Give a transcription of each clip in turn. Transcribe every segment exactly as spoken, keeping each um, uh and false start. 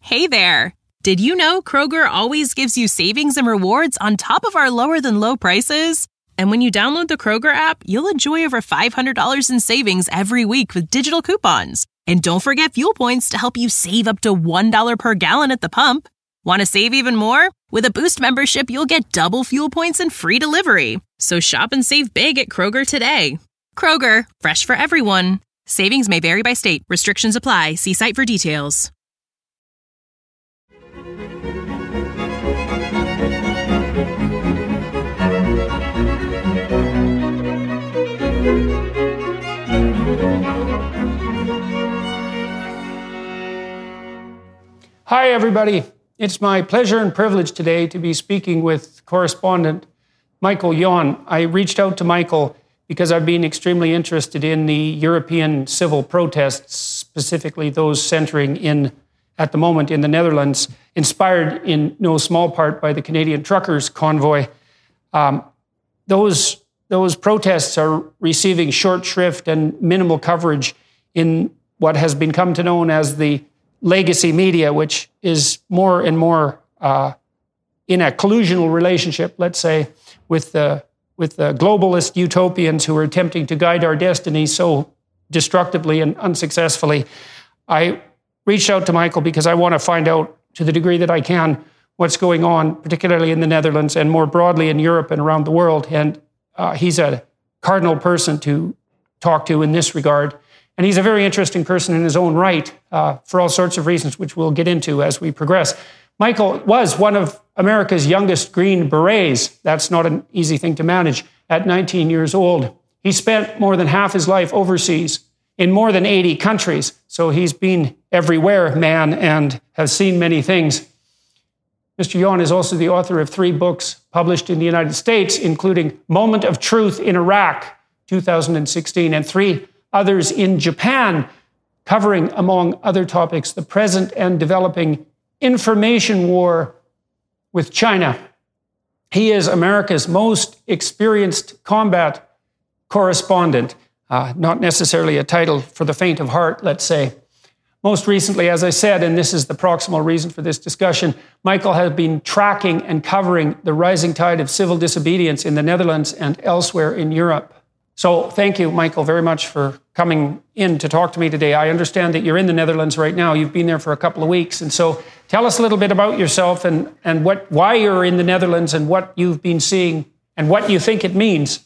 Hey there! Did you know Kroger always gives you savings and rewards on top of our lower-than-low prices? And when you download the Kroger app, you'll enjoy over five hundred dollars in savings every week with digital coupons. And don't forget fuel points to help you save up to one dollar per gallon at the pump. Want to save even more? With a Boost membership, you'll get double fuel points and free delivery. So shop and save big at Kroger today. Kroger, fresh for everyone. Savings may vary by state. Restrictions apply. See site for details. Hi, everybody. It's my pleasure and privilege today to be speaking with correspondent Michael Yon. I reached out to Michael because I've been extremely interested in the European civil protests, specifically those centering in, at the moment, in the Netherlands, inspired in no small part by the Canadian truckers' convoy. Um, those, those protests are receiving short shrift and minimal coverage in what has been come to known as the legacy media, which is more and more uh, in a collusional relationship, let's say, with the with the globalist utopians who are attempting to guide our destiny so destructively and unsuccessfully. I reached out to Michael because I want to find out, to the degree that I can, what's going on, particularly in the Netherlands and more broadly in Europe and around the world. And uh, he's a cardinal person to talk to in this regard. And he's a very interesting person in his own right uh, for all sorts of reasons, which we'll get into as we progress. Michael was one of America's youngest Green Berets. That's not an easy thing to manage at nineteen years old. He spent more than half his life overseas in more than eighty countries. So he's been everywhere, man, and has seen many things. Mister Yon is also the author of three books published in the United States, including Moment of Truth in Iraq, two thousand sixteen, and three others in Japan, covering, among other topics, the present and developing information war with China. He is America's most experienced combat correspondent, uh, not necessarily a title for the faint of heart, let's say. Most recently, as I said, and this is the proximal reason for this discussion, Michael has been tracking and covering the rising tide of civil disobedience in the Netherlands and elsewhere in Europe. So thank you, Michael, very much for coming in to talk to me today. I understand that you're in the Netherlands right now. You've been there for a couple of weeks. And so tell us a little bit about yourself and, and what, why you're in the Netherlands and what you've been seeing and what you think it means.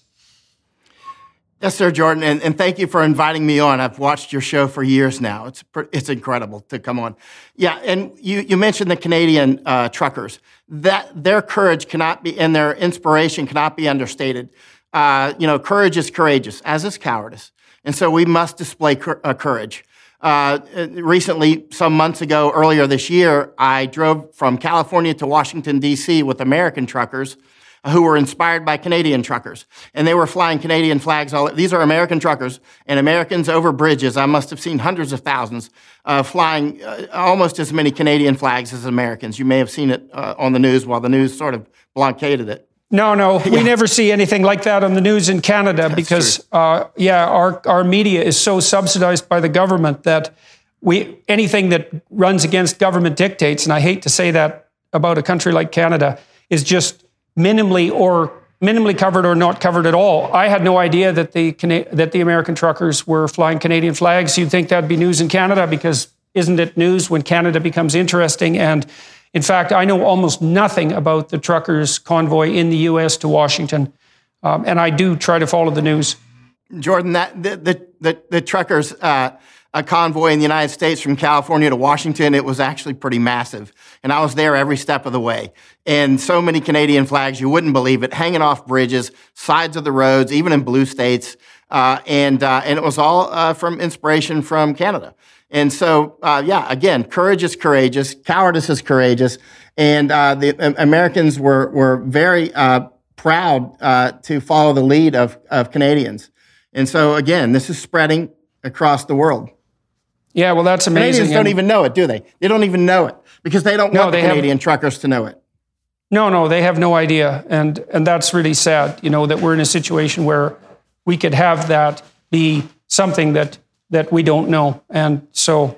Yes, sir, Jordan, and, and thank you for inviting me on. I've watched your show for years now. It's it's incredible to come on. Yeah, and you, you mentioned the Canadian uh, truckers. That their courage cannot be, and their inspiration cannot be understated. Uh, you know, courage is courageous, as is cowardice. And so we must display cur- uh, courage. Uh, recently, some months ago, earlier this year, I drove from California to Washington, D C with American truckers who were inspired by Canadian truckers. And they were flying Canadian flags. All These are American truckers and Americans over bridges. I must have seen hundreds of thousands uh, flying uh, almost as many Canadian flags as Americans. You may have seen it uh, on the news while the news sort of blockaded it. No, no, we yeah. never see anything like that on the news in Canada. That's because, uh, yeah, our, our media is so subsidized by the government that we anything that runs against government dictates, and I hate to say that about a country like Canada, is just minimally or minimally covered or not covered at all. I had no idea that the that the American truckers were flying Canadian flags. You'd think that'd be news in Canada, because isn't it news when Canada becomes interesting? And in fact, I know almost nothing about the truckers' convoy in the U S to Washington, um, and I do try to follow the news. Jordan, that the the the, the truckers' uh, a convoy in the United States from California to Washington, it was actually pretty massive, and I was there every step of the way. And so many Canadian flags, you wouldn't believe it, hanging off bridges, sides of the roads, even in blue states, uh, and uh, and it was all uh, from inspiration from Canada. And so, uh, yeah, again, courage is courageous, cowardice is courageous, and uh, the uh, Americans were were very uh, proud uh, to follow the lead of, of Canadians. And so, again, this is spreading across the world. Yeah, well, that's amazing. Canadians don't even know it, do they? They don't even know it because they don't no, want the they Canadian have, truckers to know it. No, no, they have no idea, and and that's really sad. You know, that we're in a situation where we could have that be something that. that we don't know. And so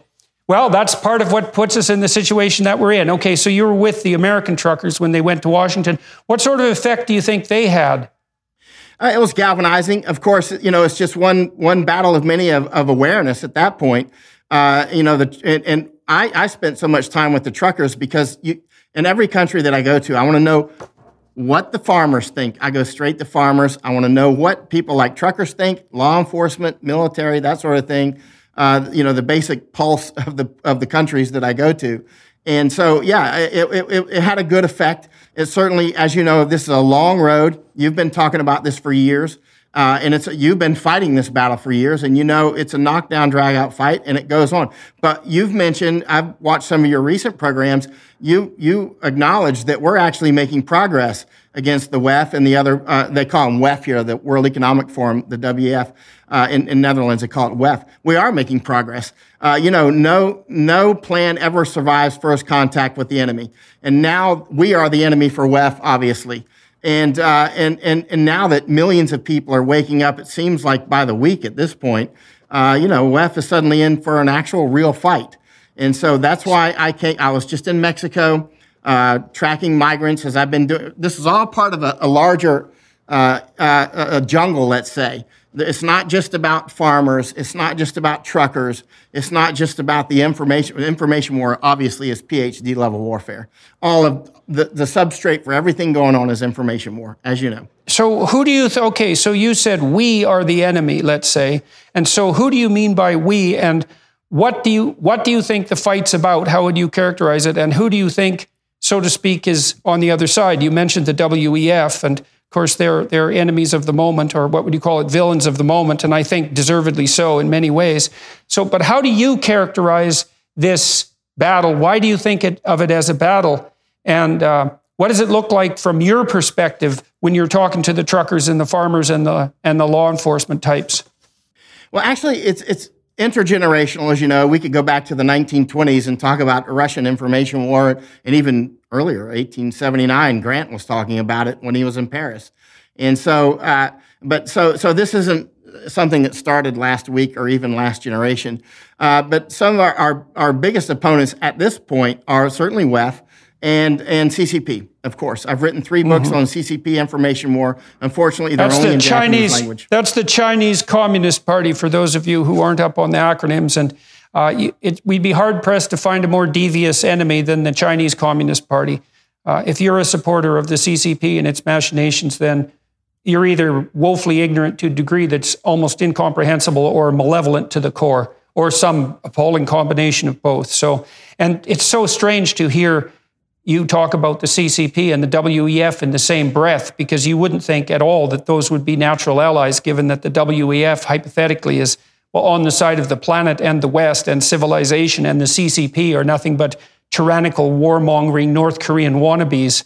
Well, that's part of what puts us in the situation that we're in. Okay, so you were with the American truckers when they went to Washington. What sort of effect do you think they had? Uh, it was galvanizing. Of course, you know, it's just one one battle of many of, of awareness at that point. Uh, you know, the and, and I, I spent so much time with the truckers because you, in every country that I go to, I want to know what the farmers think. I go straight to farmers. I want to know what people like truckers think, law enforcement, military, that sort of thing. Uh, you know, the basic pulse of the of the countries that I go to. And so, yeah, it, it, it had a good effect. It certainly, as you know, this is a long road. You've been talking about this for years. Uh, and it's you've been fighting this battle for years, and you know it's a knockdown, drag-out fight, and it goes on. But you've mentioned, I've watched some of your recent programs, you you acknowledge that we're actually making progress against the W E F and the other, uh, they call them W E F here, the World Economic Forum, the W E F. Uh, in, in Netherlands, they call it W E F. We are making progress. Uh, you know, no no plan ever survives first contact with the enemy. And now we are the enemy for W E F, obviously. And, uh, and, and, and now that millions of people are waking up, it seems like by the week at this point, uh, you know, W E F is suddenly in for an actual real fight. And so that's why I came, I was just in Mexico, uh, tracking migrants as I've been doing. This is all part of a, a larger, uh, uh, a jungle, let's say. It's not just about farmers. It's not just about truckers. It's not just about the information. Information war, obviously, is PhD level warfare. All of the, the substrate for everything going on is information war, as you know. So who do you, th- okay, so you said we are the enemy, let's say. And so who do you mean by we, and what do you, what do you think the fight's about? How would you characterize it? And who do you think, so to speak, is on the other side? You mentioned the W E F, and of course, they're, they're enemies of the moment, or what would you call it, villains of the moment, and I think deservedly so in many ways. So, but how do you characterize this battle? Why do you think it, of it as a battle? And uh, what does it look like from your perspective when you're talking to the truckers and the farmers and the and the law enforcement types? Well, actually, it's it's intergenerational, as you know. We could go back to the nineteen twenties and talk about Russian information war, and even earlier, eighteen seventy-nine, Grant was talking about it when he was in Paris. And so, uh, but so so this isn't something that started last week or even last generation. Uh, but some of our, our, our biggest opponents at this point are certainly W E F and, and C C P, of course. I've written three books mm-hmm. on C C P information war. Unfortunately, they're that's only the in Chinese, Japanese language. That's the Chinese Communist Party, for those of you who aren't up on the acronyms. And uh, it, we'd be hard-pressed to find a more devious enemy than the Chinese Communist Party. Uh, if you're a supporter of the C C P and its machinations, then you're either woefully ignorant to a degree that's almost incomprehensible, or malevolent to the core, or some appalling combination of both. So, and it's so strange to hear you talk about the C C P and the W E F in the same breath, because you wouldn't think at all that those would be natural allies, given that the W E F hypothetically is, well, on the side of the planet and the West and civilization, and the C C P are nothing but tyrannical, warmongering North Korean wannabes.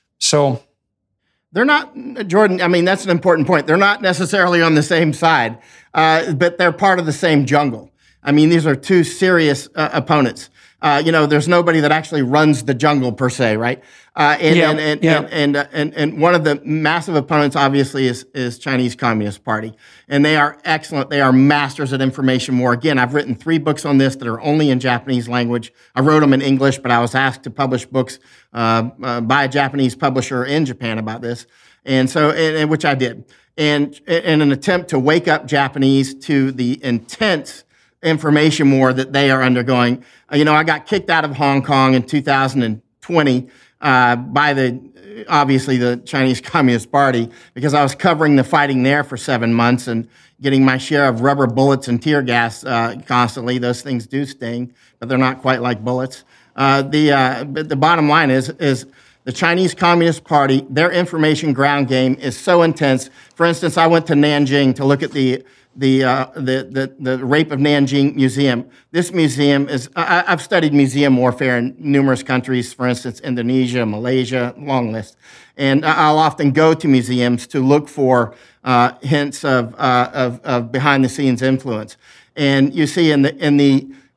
So they're not, Jordan, I mean, that's an important point. They're not necessarily on the same side, uh, but they're part of the same jungle. I mean, these are two serious uh, opponents. Uh, you know, there's nobody that actually runs the jungle per se, right? Uh, and, yeah, and, and, yeah. and, and, uh, and and one of the massive opponents, obviously, is is Chinese Communist Party, and they are excellent. They are masters at information war. Again, I've written three books on this that are only in Japanese language. I wrote them in English, but I was asked to publish books uh, uh, by a Japanese publisher in Japan about this, and so and, and which I did, and in an attempt to wake up Japanese to the intense information war that they are undergoing. Uh, you know, I got kicked out of Hong Kong in two thousand twenty uh, by the, obviously, the Chinese Communist Party, because I was covering the fighting there for seven months and getting my share of rubber bullets and tear gas uh, constantly. Those things do sting, but they're not quite like bullets. Uh, the uh, but the bottom line is is the Chinese Communist Party, their information ground game is so intense. For instance, I went to Nanjing to look at the The, uh, the the the Rape of Nanjing Museum. This museum is, I, I've studied museum warfare in numerous countries, for instance, Indonesia, Malaysia, long list. And I'll often go to museums to look for uh, hints of, uh, of, of behind-the-scenes influence. And you see in the in the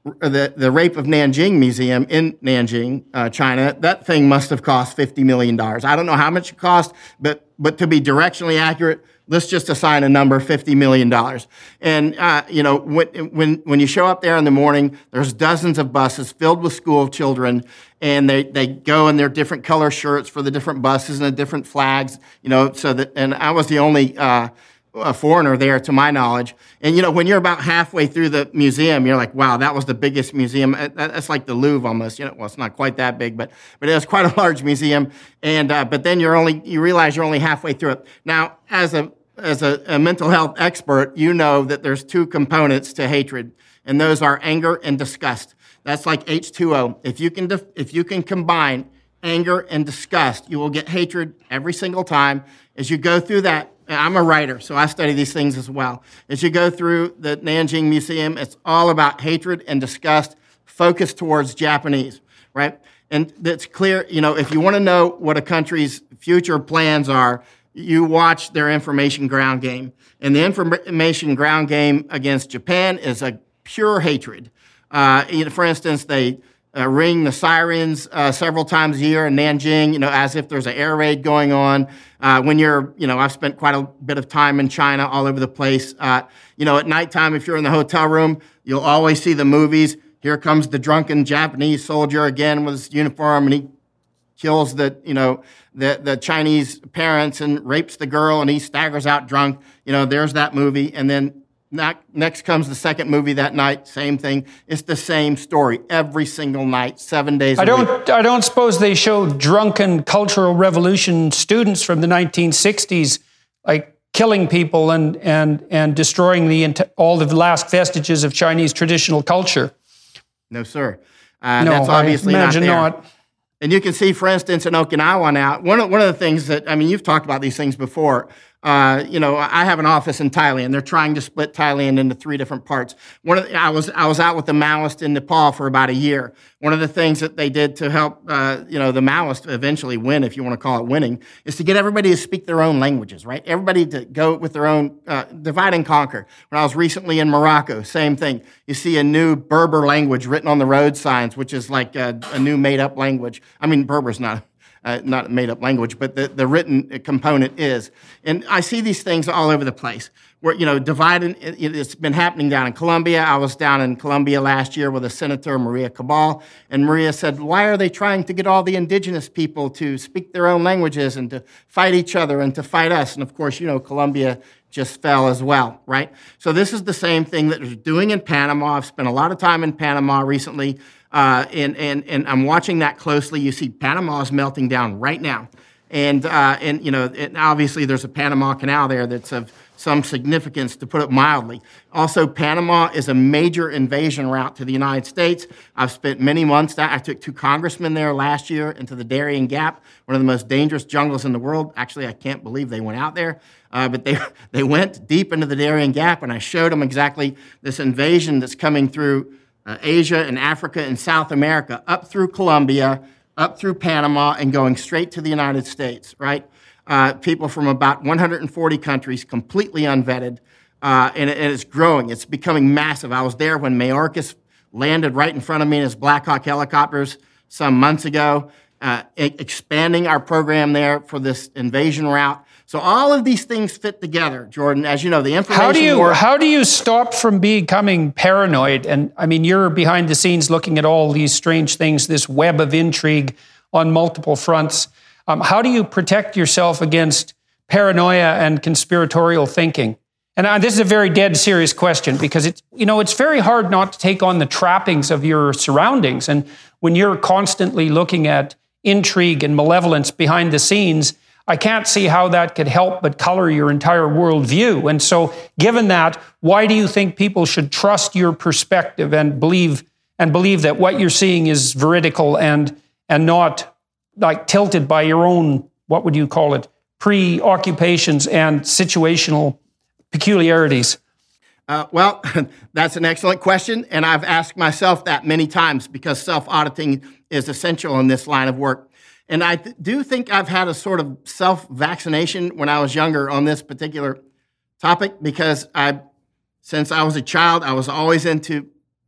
the, the Rape of Nanjing Museum in Nanjing, uh, China, that thing must have cost fifty million dollars. I don't know how much it cost, but but to be directionally accurate, let's just assign a number, fifty million dollars. And, uh, you know, when, when when you show up there in the morning, there's dozens of buses filled with school children, and they, they go in their different color shirts for the different buses and the different flags, you know, so that, and I was the only uh, a foreigner there, to my knowledge. And, you know, when you're about halfway through the museum, you're like, wow, that was the biggest museum. That's like the Louvre almost. You know, well, it's not quite that big, but but it was quite a large museum. And uh, but then you're only you realize you're only halfway through it. Now, as a as a, a mental health expert, you know that there's two components to hatred, and those are anger and disgust. That's like H two O. If you can def- if you can combine anger and disgust, you will get hatred every single time. As you go through that, I'm a writer, so I study these things as well. As you go through the Nanjing Museum, it's all about hatred and disgust focused towards Japanese, right? And it's clear, you know, if you want to know what a country's future plans are, you watch their information ground game. And the information ground game against Japan is a pure hatred. Uh, you know, for instance, they uh, ring the sirens uh, several times a year in Nanjing, you know, as if there's an air raid going on. Uh, when you're, you know, I've spent quite a bit of time in China, all over the place. Uh, you know, at nighttime, if you're in the hotel room, you'll always see the movies. Here comes the drunken Japanese soldier again with his uniform, and he kills the, you know, the, the Chinese parents and rapes the girl, and he staggers out drunk. You know, there's that movie. And then next comes the second movie that night, same thing. It's the same story every single night, seven days a I don't, week. I don't suppose they show drunken Cultural Revolution students from the nineteen sixties, like killing people and and and destroying the all the last vestiges of Chinese traditional culture. No, sir. Uh, no, that's obviously I imagine not there. not. And you can see, for instance, in Okinawa now, one of, one of the things that, I mean, you've talked about these things before. Uh, you know, I have an office in Thailand. They're trying to split Thailand into three different parts. One of the, I was I was out with the Maoists in Nepal for about a year. One of the things that they did to help, uh, you know, the Maoists eventually win, if you want to call it winning, is to get everybody to speak their own languages, right? Everybody to go with their own, uh, divide and conquer. When I was recently in Morocco, same thing. You see a new Berber language written on the road signs, which is like a, a new made-up language. I mean, Berber's not Uh, not a made-up language, but the, the written component is. And I see these things all over the place. Where, you know, dividing, it, it's been happening down in Colombia. I was down in Colombia last year with a senator, Maria Cabal, and Maria said, why are they trying to get all the indigenous people to speak their own languages and to fight each other and to fight us? And of course, you know, Colombia just fell as well, right? So this is the same thing that they're doing in Panama. I've spent a lot of time in Panama recently. Uh, and, and, and I'm watching that closely. You see Panama is melting down right now. And, uh, and you know, and obviously there's a Panama Canal there that's of some significance, to put it mildly. Also, Panama is a major invasion route to the United States. I've spent many months there. I took two congressmen there last year into the Darien Gap, one of the most dangerous jungles in the world. Actually, I can't believe they went out there. Uh, but they, they went deep into the Darien Gap, and I showed them exactly this invasion that's coming through Uh, Asia and Africa and South America, up through Colombia, up through Panama, and going straight to the United States, right? Uh, people from about one hundred forty countries, completely unvetted, uh, and, it, and it's growing. It's becoming massive. I was there when Mayorkas landed right in front of me in his Black Hawk helicopters some months ago, uh, e- expanding our program there for this invasion route. So all of these things fit together, Jordan. As you know, the information. How do you war- how do you stop from becoming paranoid? And I mean, you're behind the scenes looking at all these strange things, this web of intrigue on multiple fronts. Um, how do you protect yourself against paranoia and conspiratorial thinking? And uh, this is a very dead serious question, because it's you know it's very hard not to take on the trappings of your surroundings. And when you're constantly looking at intrigue and malevolence behind the scenes, I can't see how that could help but color your entire worldview. And so, given that, why do you think people should trust your perspective and believe and believe that what you're seeing is veridical and and not like tilted by your own, what would you call it, preoccupations and situational peculiarities? Uh, well, that's an excellent question, and I've asked myself that many times, because self-auditing is essential in this line of work. And I th- do think I've had a sort of self-vaccination when I was younger on this particular topic, because I, since I was a child, I was always into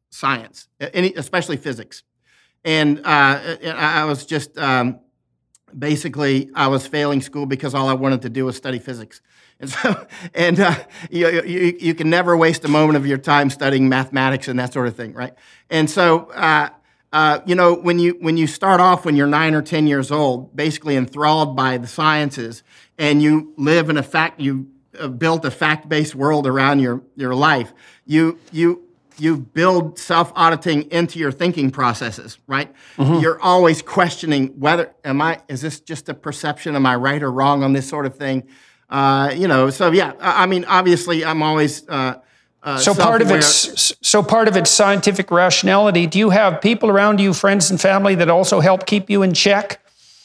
science, any, especially physics. And uh, I was just um, basically I was failing school because all I wanted to do was study physics. And so, and uh, you, you you can never waste a moment of your time studying mathematics and that sort of thing, right? And so, uh, uh, you know, when you when you start off when you're nine or ten years old, basically enthralled by the sciences, and you live in a fact you uh, built a fact-based world around your your life, you you. You build self-auditing into your thinking processes, right? Mm-hmm. You're always questioning whether, am I, is this just a perception? Am I right or wrong on this sort of thing? Uh, you know, so yeah, I mean, obviously I'm always uh, uh, so part of it's So part of it's scientific rationality. Do you have people around you, friends and family, that also help keep you in check?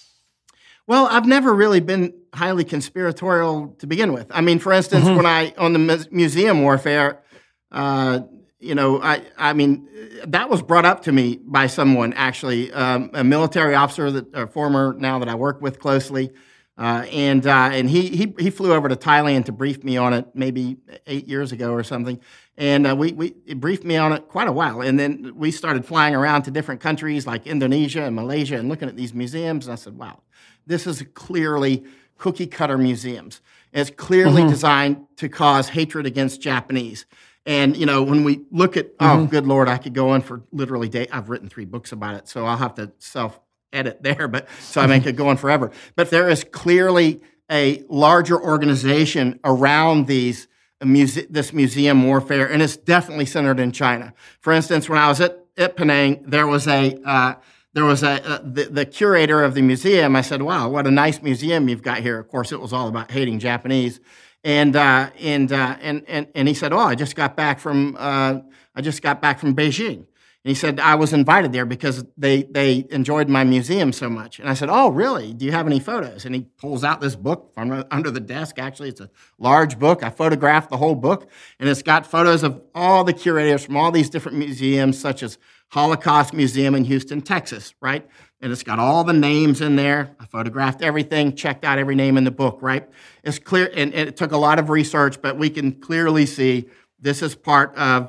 Well, I've never really been highly conspiratorial to begin with. I mean, for instance, mm-hmm. when I, on the mu- museum warfare, uh, You know, I, I mean, that was brought up to me by someone, actually, um, a military officer, that a former now that I work with closely, uh, and uh, and he, he he flew over to Thailand to brief me on it maybe eight years ago or something, and uh, we we it briefed me on it quite a while, and then we started flying around to different countries like Indonesia and Malaysia and looking at these museums, and I said, wow, this is clearly cookie cutter museums. It's clearly mm-hmm. designed to cause hatred against Japanese. And, you know, when we look at, oh, mm-hmm. good Lord, I could go on for literally days. I've written three books about it, so I'll have to self-edit there, but so I make it go on forever. But there is clearly a larger organization around these muse- this museum warfare, and it's definitely centered in China. For instance, when I was at, at Penang, there was a uh, there was a uh, the, the curator of the museum. I said, wow, what a nice museum you've got here. Of course, it was all about hating Japanese. And uh, and uh, and and and he said, "Oh, I just got back from uh, I just got back from Beijing." And he said, "I was invited there because they they enjoyed my museum so much." And I said, "Oh, really? Do you have any photos?" And he pulls out this book from under the desk. Actually, it's a large book. I photographed the whole book, and it's got photos of all the curators from all these different museums, such as Holocaust Museum in Houston, Texas, right? And it's got all the names in there. I photographed everything, checked out every name in the book, right? It's clear, and, and it took a lot of research, but we can clearly see this is part of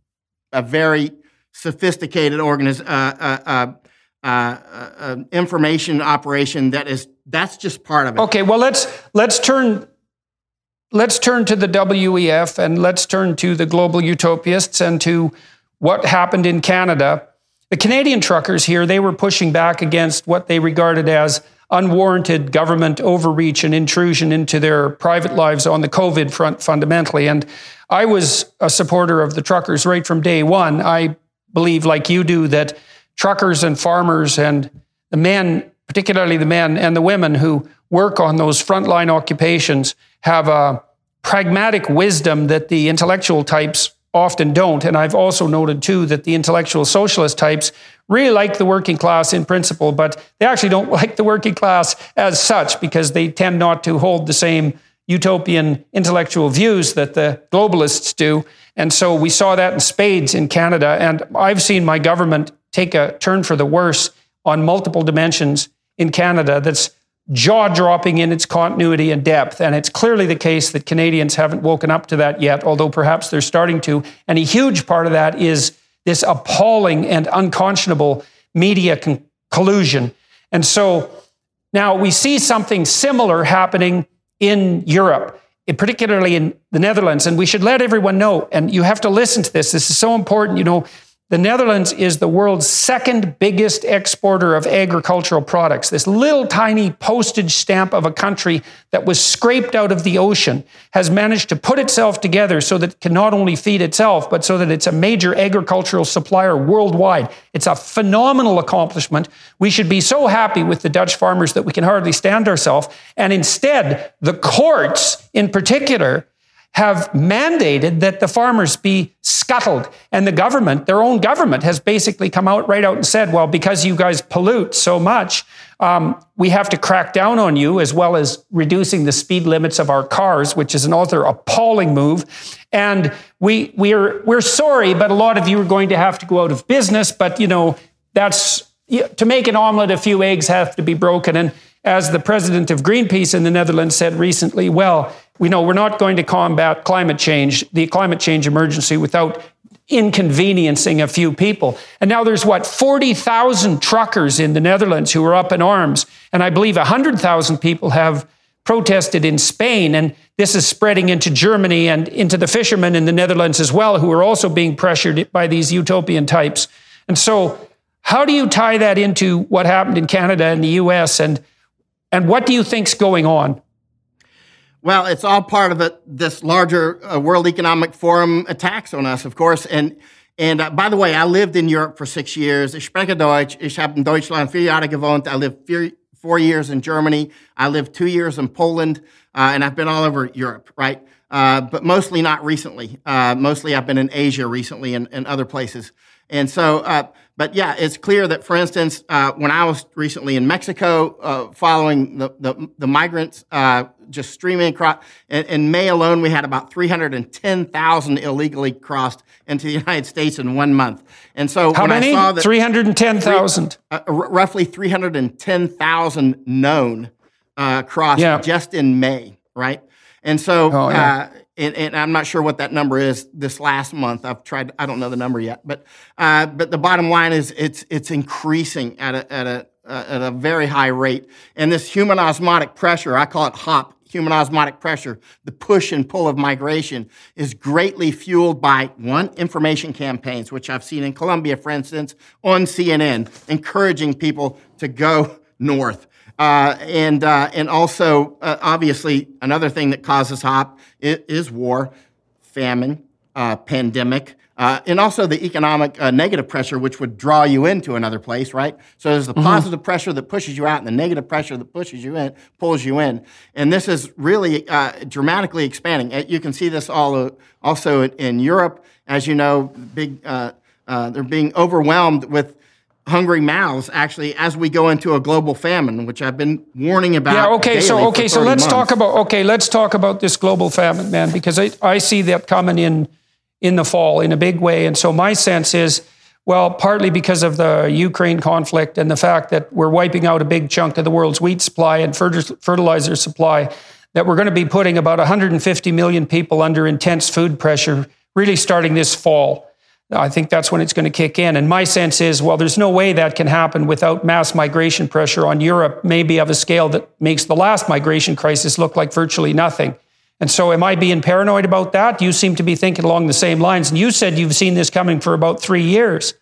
a very sophisticated organiz- uh, uh, uh, uh, uh, information operation that is, that's just part of it. Okay, well, let's let's turn let's turn to the W E F, and let's turn to the global utopists and to what happened in Canada. The Canadian truckers here, they were pushing back against what they regarded as unwarranted government overreach and intrusion into their private lives on the COVID front fundamentally. And I was a supporter of the truckers right from day one. I believe, like you do, that truckers and farmers and the men, particularly the men and the women who work on those frontline occupations, have a pragmatic wisdom that the intellectual types often don't. And I've also noted, too, that the intellectual socialist types really like the working class in principle, but they actually don't like the working class as such because they tend not to hold the same utopian intellectual views that the globalists do. And so we saw that in spades in Canada. And I've seen my government take a turn for the worse on multiple dimensions in Canada that's jaw-dropping in its continuity and depth. And it's clearly the case that Canadians haven't woken up to that yet, although perhaps they're starting to. And a huge part of that is this appalling and unconscionable media con- collusion. And so now we see something similar happening in Europe, particularly in the Netherlands. And we should let everyone know, and you have to listen to this, this is so important, you know, the Netherlands is the world's second biggest exporter of agricultural products. This little tiny postage stamp of a country that was scraped out of the ocean has managed to put itself together so that it can not only feed itself, but so that it's a major agricultural supplier worldwide. It's a phenomenal accomplishment. We should be so happy with the Dutch farmers that we can hardly stand ourselves. And instead, the courts in particular have mandated that the farmers be scuttled. And the government, their own government, has basically come out right out and said, well, because you guys pollute so much, um, we have to crack down on you, as well as reducing the speed limits of our cars, which is another appalling move. And we, we're, we're sorry, but a lot of you are going to have to go out of business. But, you know, that's, to make an omelet, a few eggs have to be broken. And as the president of Greenpeace in the Netherlands said recently, well, we know we're not going to combat climate change, the climate change emergency, without inconveniencing a few people. And now there's, what, forty thousand truckers in the Netherlands who are up in arms. And I believe one hundred thousand people have protested in Spain. And this is spreading into Germany and into the fishermen in the Netherlands as well, who are also being pressured by these utopian types. And so how do you tie that into what happened in Canada and the U S? And, and what do you think's going on? Well, it's all part of it, this larger uh, World Economic Forum attacks on us, of course. And and uh, by the way, I lived in Europe for six years. Ich spreche Deutsch. Ich habe in Deutschland vier Jahre gewohnt. I lived vier, four years in Germany. I lived two years in Poland. Uh, and I've been all over Europe, right? Uh, but mostly not recently. Uh, mostly I've been in Asia recently and, and other places. And so, uh, but yeah, it's clear that, for instance, uh, when I was recently in Mexico, uh, following the, the, the migrants uh, just streaming across, in, in May alone, we had about three hundred ten thousand illegally crossed into the United States in one month. And so How when many? I saw that three hundred ten thousand. Uh, r- roughly three hundred ten thousand known uh, crossed yeah. just in May, right? And so, oh, yeah. uh, and, and I'm not sure what that number is this last month. I've tried, I don't know the number yet, but uh, but the bottom line is it's it's increasing at a at a uh, at a very high rate. And this human osmotic pressure, I call it HOP, human osmotic pressure, the push and pull of migration, is greatly fueled by, one, information campaigns, which I've seen in Colombia, for instance, on C N N, encouraging people to go north. Uh, and uh, and also, uh, obviously, another thing that causes HOP is, is war, famine, uh, pandemic, uh, and also the economic uh, negative pressure, which would draw you into another place, right? So there's the mm-hmm. positive pressure that pushes you out and the negative pressure that pushes you in, pulls you in. And this is really uh, dramatically expanding. You can see this all uh, also in Europe. As you know, big uh, uh, they're being overwhelmed with hungry mouths, actually, as we go into a global famine, which I've been warning about. Yeah, okay, so okay, so let's months. talk about okay, let's talk about this global famine, man, because I, I see that coming in in the fall in a big way. And so my sense is, well, partly because of the Ukraine conflict and the fact that we're wiping out a big chunk of the world's wheat supply and fertilizer supply, that we're going to be putting about one hundred fifty million people under intense food pressure, really starting this fall. I think that's when it's going to kick in. And my sense is, well, there's no way that can happen without mass migration pressure on Europe, maybe of a scale that makes the last migration crisis look like virtually nothing. And so am I being paranoid about that? You seem to be thinking along the same lines. And you said you've seen this coming for about three years.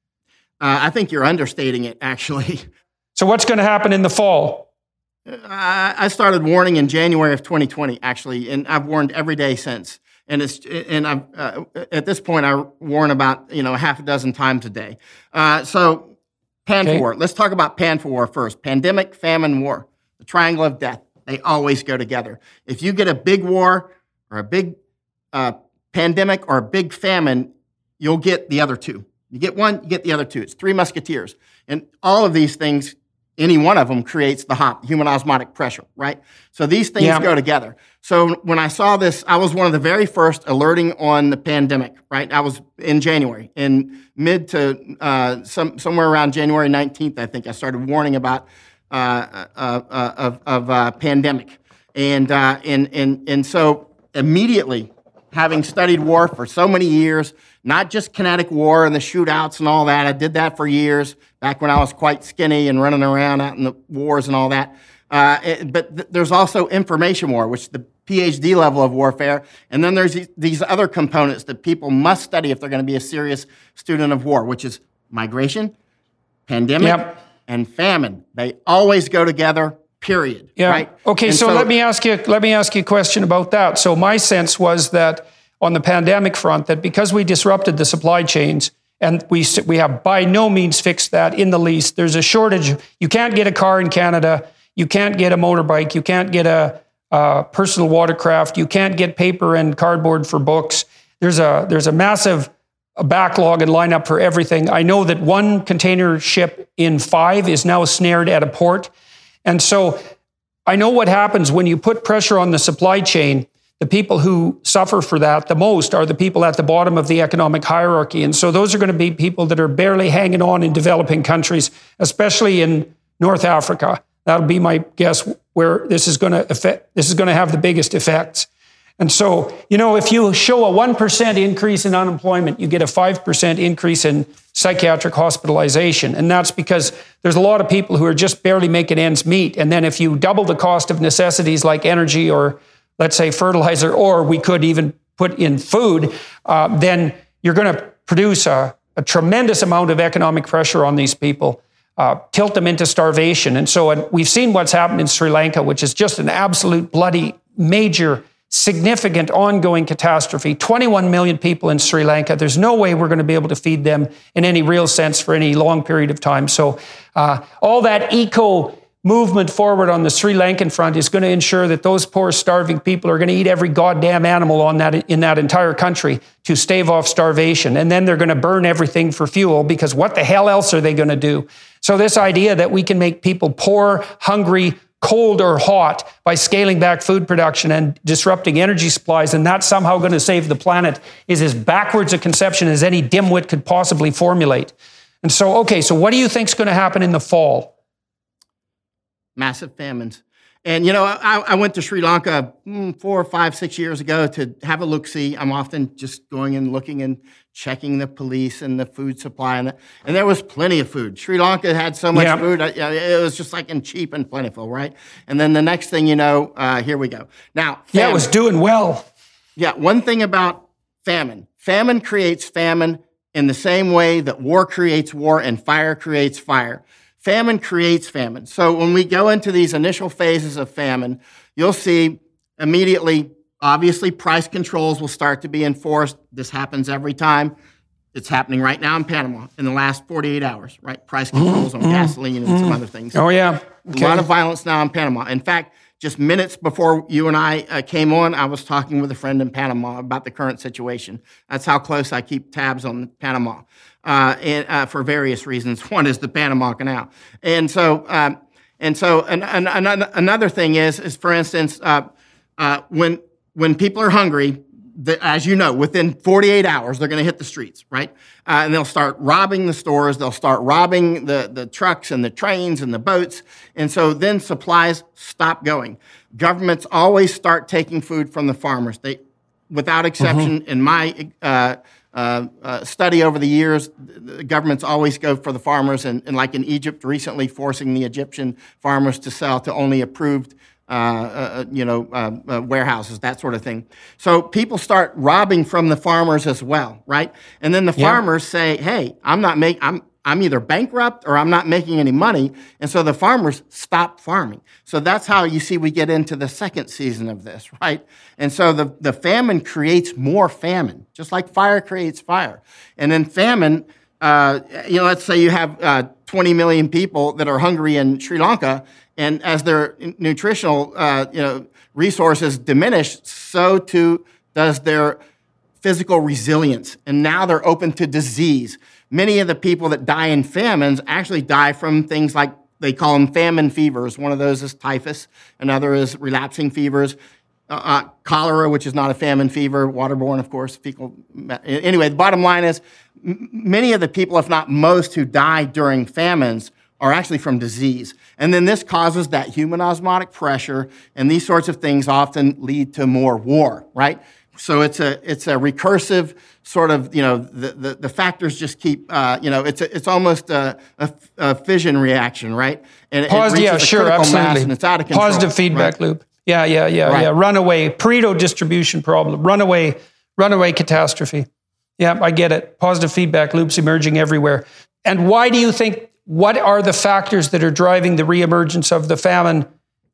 Uh, I think you're understating it, actually. So what's going to happen in the fall? Uh, I started warning in January of twenty twenty, actually, and I've warned every day since. And it's and I uh, at this point I warn about you know a half a dozen times a day. Uh, so Pan okay. for war. Let's talk about Pan for war first. Pandemic, famine, war. The triangle of death. They always go together. If you get a big war or a big uh, pandemic or a big famine, you'll get the other two. You get one, you get the other two. It's three musketeers, and all of these things. Any one of them creates the HOP, human osmotic pressure, right? So these things yeah. go together. So when I saw this, I was one of the very first alerting on the pandemic, right? I was in January, in mid to uh, some somewhere around January nineteenth, I think I started warning about uh, uh, uh, of, of uh, pandemic, and uh, and and and so immediately, having studied war for so many years, not just kinetic war and the shootouts and all that. I did that for years, back when I was quite skinny and running around out in the wars and all that. Uh, it, but th- there's also information war, which is the P H D level of warfare. And then there's these, these other components that people must study if they're going to be a serious student of war, which is migration, pandemic, yep. and famine. They always go together. Period. Yeah. Right? Okay. So, so let me ask you. Let me ask you a question about that. So my sense was that on the pandemic front, that because we disrupted the supply chains and we we have by no means fixed that in the least. There's a shortage. You can't get a car in Canada. You can't get a motorbike. You can't get a, a personal watercraft. You can't get paper and cardboard for books. There's a there's a massive backlog and lineup for everything. I know that one container ship in five is now snared at a port. And so I know what happens when you put pressure on the supply chain. The people who suffer for that the most are the people at the bottom of the economic hierarchy. And so those are going to be people that are barely hanging on in developing countries, especially in North Africa. That'll be my guess where this is going to affect, this is going to have the biggest effects. And so, you know, if you show a one percent increase in unemployment, you get a five percent increase in psychiatric hospitalization. And that's because there's a lot of people who are just barely making ends meet. And then if you double the cost of necessities like energy or, let's say, fertilizer, or we could even put in food, uh, then you're going to produce a, a tremendous amount of economic pressure on these people, uh, tilt them into starvation. And so uh, we've seen what's happened in Sri Lanka, which is just an absolute bloody major significant ongoing catastrophe. twenty-one million people in Sri Lanka. There's no way we're going to be able to feed them in any real sense for any long period of time. So uh, all that eco movement forward on the Sri Lankan front is going to ensure that those poor starving people are going to eat every goddamn animal on that in that entire country to stave off starvation. And then they're going to burn everything for fuel, because what the hell else are they going to do? So this idea that we can make people poor, hungry, cold or hot by scaling back food production and disrupting energy supplies, and that's somehow going to save the planet, is as backwards a conception as any dimwit could possibly formulate. And so, okay, so what do you think is going to happen in the fall? Massive famines. And, you know, I, I went to Sri Lanka mm, four, five, six years ago to have a look-see. I'm often just going and looking and checking the police and the food supply. And, the, and there was plenty of food. Sri Lanka had so much yeah. food. It was just like in cheap and plentiful, right? And then the next thing you know, uh, here we go. Now, famine. Yeah, it was doing well. Yeah, one thing about famine. Famine creates famine in the same way that war creates war and fire creates fire. Famine creates famine. So when we go into these initial phases of famine, you'll see immediately, obviously, price controls will start to be enforced. This happens every time. It's happening right now in Panama in the last forty-eight hours, right? Price controls on gasoline and some other things. Oh, yeah. Okay. A lot of violence now in Panama. In fact, just minutes before you and I uh, came on, I was talking with a friend in Panama about the current situation. That's how close I keep tabs on Panama. Uh, and, uh, for various reasons. One is the Panama Canal. And so, um, and so an, an, an, another thing is, is for instance, uh, uh, when, when people are hungry, the, as you know, within forty-eight hours, they're going to hit the streets, right? Uh, and they'll start robbing the stores. They'll start robbing the, the trucks and the trains and the boats. And so then supplies stop going. Governments always start taking food from the farmers. They, without exception, mm-hmm. in my uh, Uh, uh, study over the years, the governments always go for the farmers, and, and like in Egypt recently, forcing the Egyptian farmers to sell to only approved, uh, uh, you know, uh, uh, warehouses, that sort of thing. So people start robbing from the farmers as well, right? And then the yeah. farmers say, "Hey, I'm not make, I'm I'm either bankrupt or I'm not making any money," and so the farmers stop farming. So that's how you see we get into the second season of this, right? And so the, the famine creates more famine, just like fire creates fire. And then famine, uh, you know, let's say you have uh, twenty million people that are hungry in Sri Lanka, and as their nutritional, uh, you know, resources diminish, so too does their physical resilience. And now they're open to disease. Many of the people that die in famines actually die from things like, they call them famine fevers. One of those is typhus. Another is relapsing fevers. Uh, uh, cholera, which is not a famine fever, waterborne, of course, fecal. Anyway, the bottom line is m- many of the people, if not most, who die during famines are actually from disease. And then this causes that human osmotic pressure, and these sorts of things often lead to more war, right? So it's a it's a recursive sort of, you know, the, the, the factors just keep, uh, you know, it's a, it's almost a, a, a fission reaction, right? And it, Pos- it yeah, sure, absolutely. And it's out of control. Positive feedback right? loop. Yeah, yeah, yeah, right. yeah. Runaway, Pareto distribution problem, runaway, runaway catastrophe. Yeah, I get it. Positive feedback loops emerging everywhere. And why do you think, what are the factors that are driving the reemergence of the famine?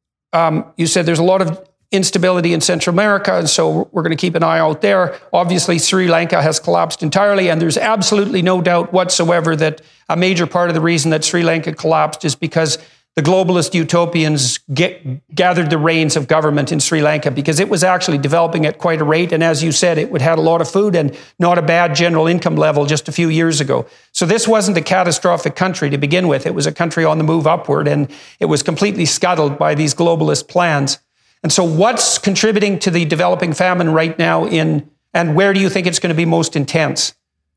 Um, you said there's a lot of instability in Central America, and so we're going to keep an eye out there. Obviously, Sri Lanka has collapsed entirely, and there's absolutely no doubt whatsoever that a major part of the reason that Sri Lanka collapsed is because the globalist utopians get, gathered the reins of government in Sri Lanka, because it was actually developing at quite a rate. And as you said, it would had a lot of food and not a bad general income level just a few years ago. So this wasn't a catastrophic country to begin with. It was a country on the move upward, and it was completely scuttled by these globalist plans. And so what's contributing to the developing famine right now in, and where do you think it's going to be most intense?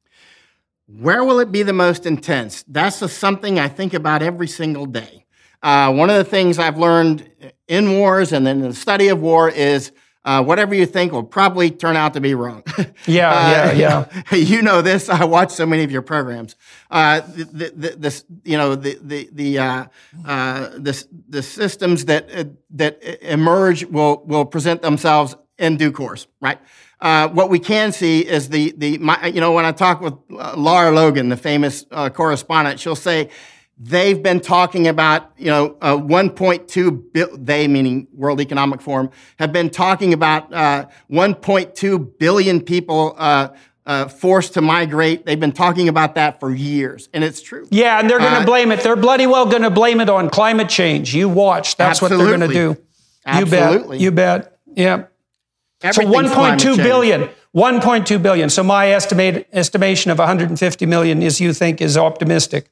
Where will it be the most intense? That's a, something I think about every single day. Uh, one of the things I've learned in wars and then in the study of war is Uh, whatever you think will probably turn out to be wrong. Yeah, uh, yeah, yeah. You know this. I watch so many of your programs. Uh, the, the, the, you know, the the the uh, uh, the, the systems that uh, that emerge will will present themselves in due course, right? Uh, what we can see is the the my, you know, when I talk with uh, Lara Logan, the famous uh, correspondent, she'll say, they've been talking about, you know, uh, one point two billion, they meaning World Economic Forum, have been talking about uh, one point two billion people uh, uh, forced to migrate. They've been talking about that for years, and it's true. Yeah, and they're going to uh, blame it. They're bloody well going to blame it on climate change. You watch. That's what they're going to do. Absolutely. You bet. You bet. Yeah. So one point two billion. one point two billion. So my estimate estimation of one hundred fifty million is, you think, is optimistic.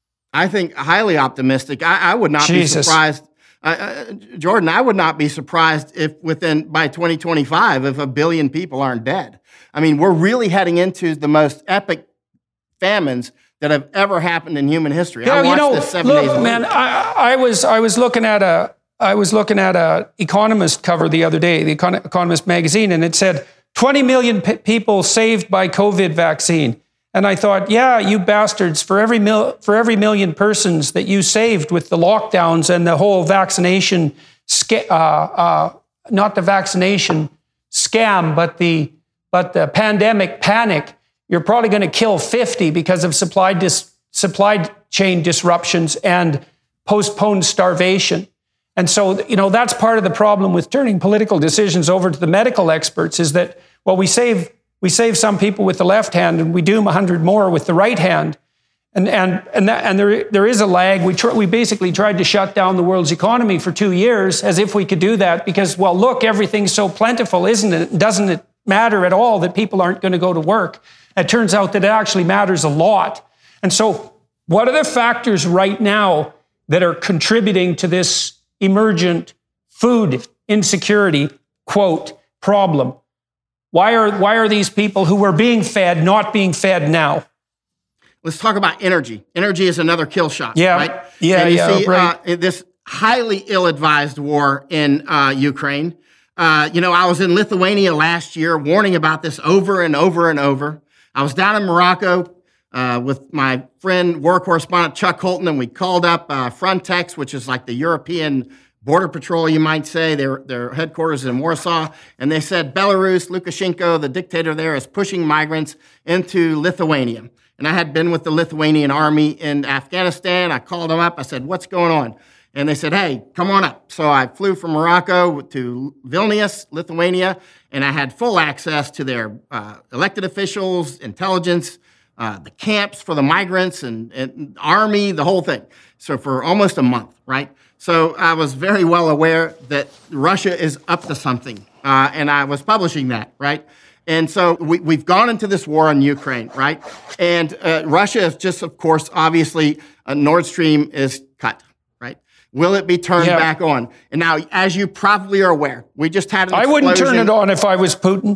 I think highly optimistic. I, I would not Jesus. be surprised, uh, uh, Jordan. I would not be surprised if within by twenty twenty-five, if a billion people aren't dead. I mean, we're really heading into the most epic famines that have ever happened in human history. Yeah, I watched you know, this seven look, days a week. man, I, I was I was looking at a I was looking at a Economist cover the other day, the Econ- Economist magazine, and it said twenty million p- people saved by COVID vaccine. And I thought, yeah, you bastards, for every mil- for every million persons that you saved with the lockdowns and the whole vaccination, sca- uh, uh, not the vaccination scam, but the but the pandemic panic, you're probably going to kill fifty because of supply dis- supply chain disruptions and postponed starvation. And so, you know, that's part of the problem with turning political decisions over to the medical experts, is that, well, we save We save some people with the left hand, and we doom one hundred more with the right hand, and and and that, and there there is a lag. We tr- we basically tried to shut down the world's economy for two years, as if we could do that, because, well, look, everything's so plentiful, isn't it? Doesn't it matter at all that people aren't going to go to work? It turns out that it actually matters a lot. And so, what are the factors right now that are contributing to this emergent food insecurity, quote, problem? Why are why are these people who were being fed not being fed now? Let's talk about energy. Energy is another kill shot, yeah. right? Yeah, and you yeah, see, right. uh, this highly ill-advised war in uh, Ukraine. Uh, you know, I was in Lithuania last year warning about this over and over and over. I was down in Morocco uh, with my friend, war correspondent Chuck Holton, and we called up uh, Frontex, which is like the European Border Patrol, you might say. Their, their headquarters in Warsaw. And they said, Belarus, Lukashenko, the dictator there, is pushing migrants into Lithuania. And I had been with the Lithuanian army in Afghanistan. I called them up. I said, what's going on? And they said, hey, come on up. So I flew from Morocco to Vilnius, Lithuania, and I had full access to their uh, elected officials, intelligence, uh, the camps for the migrants, and, and army, the whole thing. So for almost a month, right? So I was very well aware that Russia is up to something, uh, and I was publishing that, right? And so we, we've gone into this war in Ukraine, right? And uh, Russia is just, of course, obviously, uh, Nord Stream is cut, right? Will it be turned yeah. back on? And now, as you probably are aware, we just had an I explosion. wouldn't turn it on if I was Putin.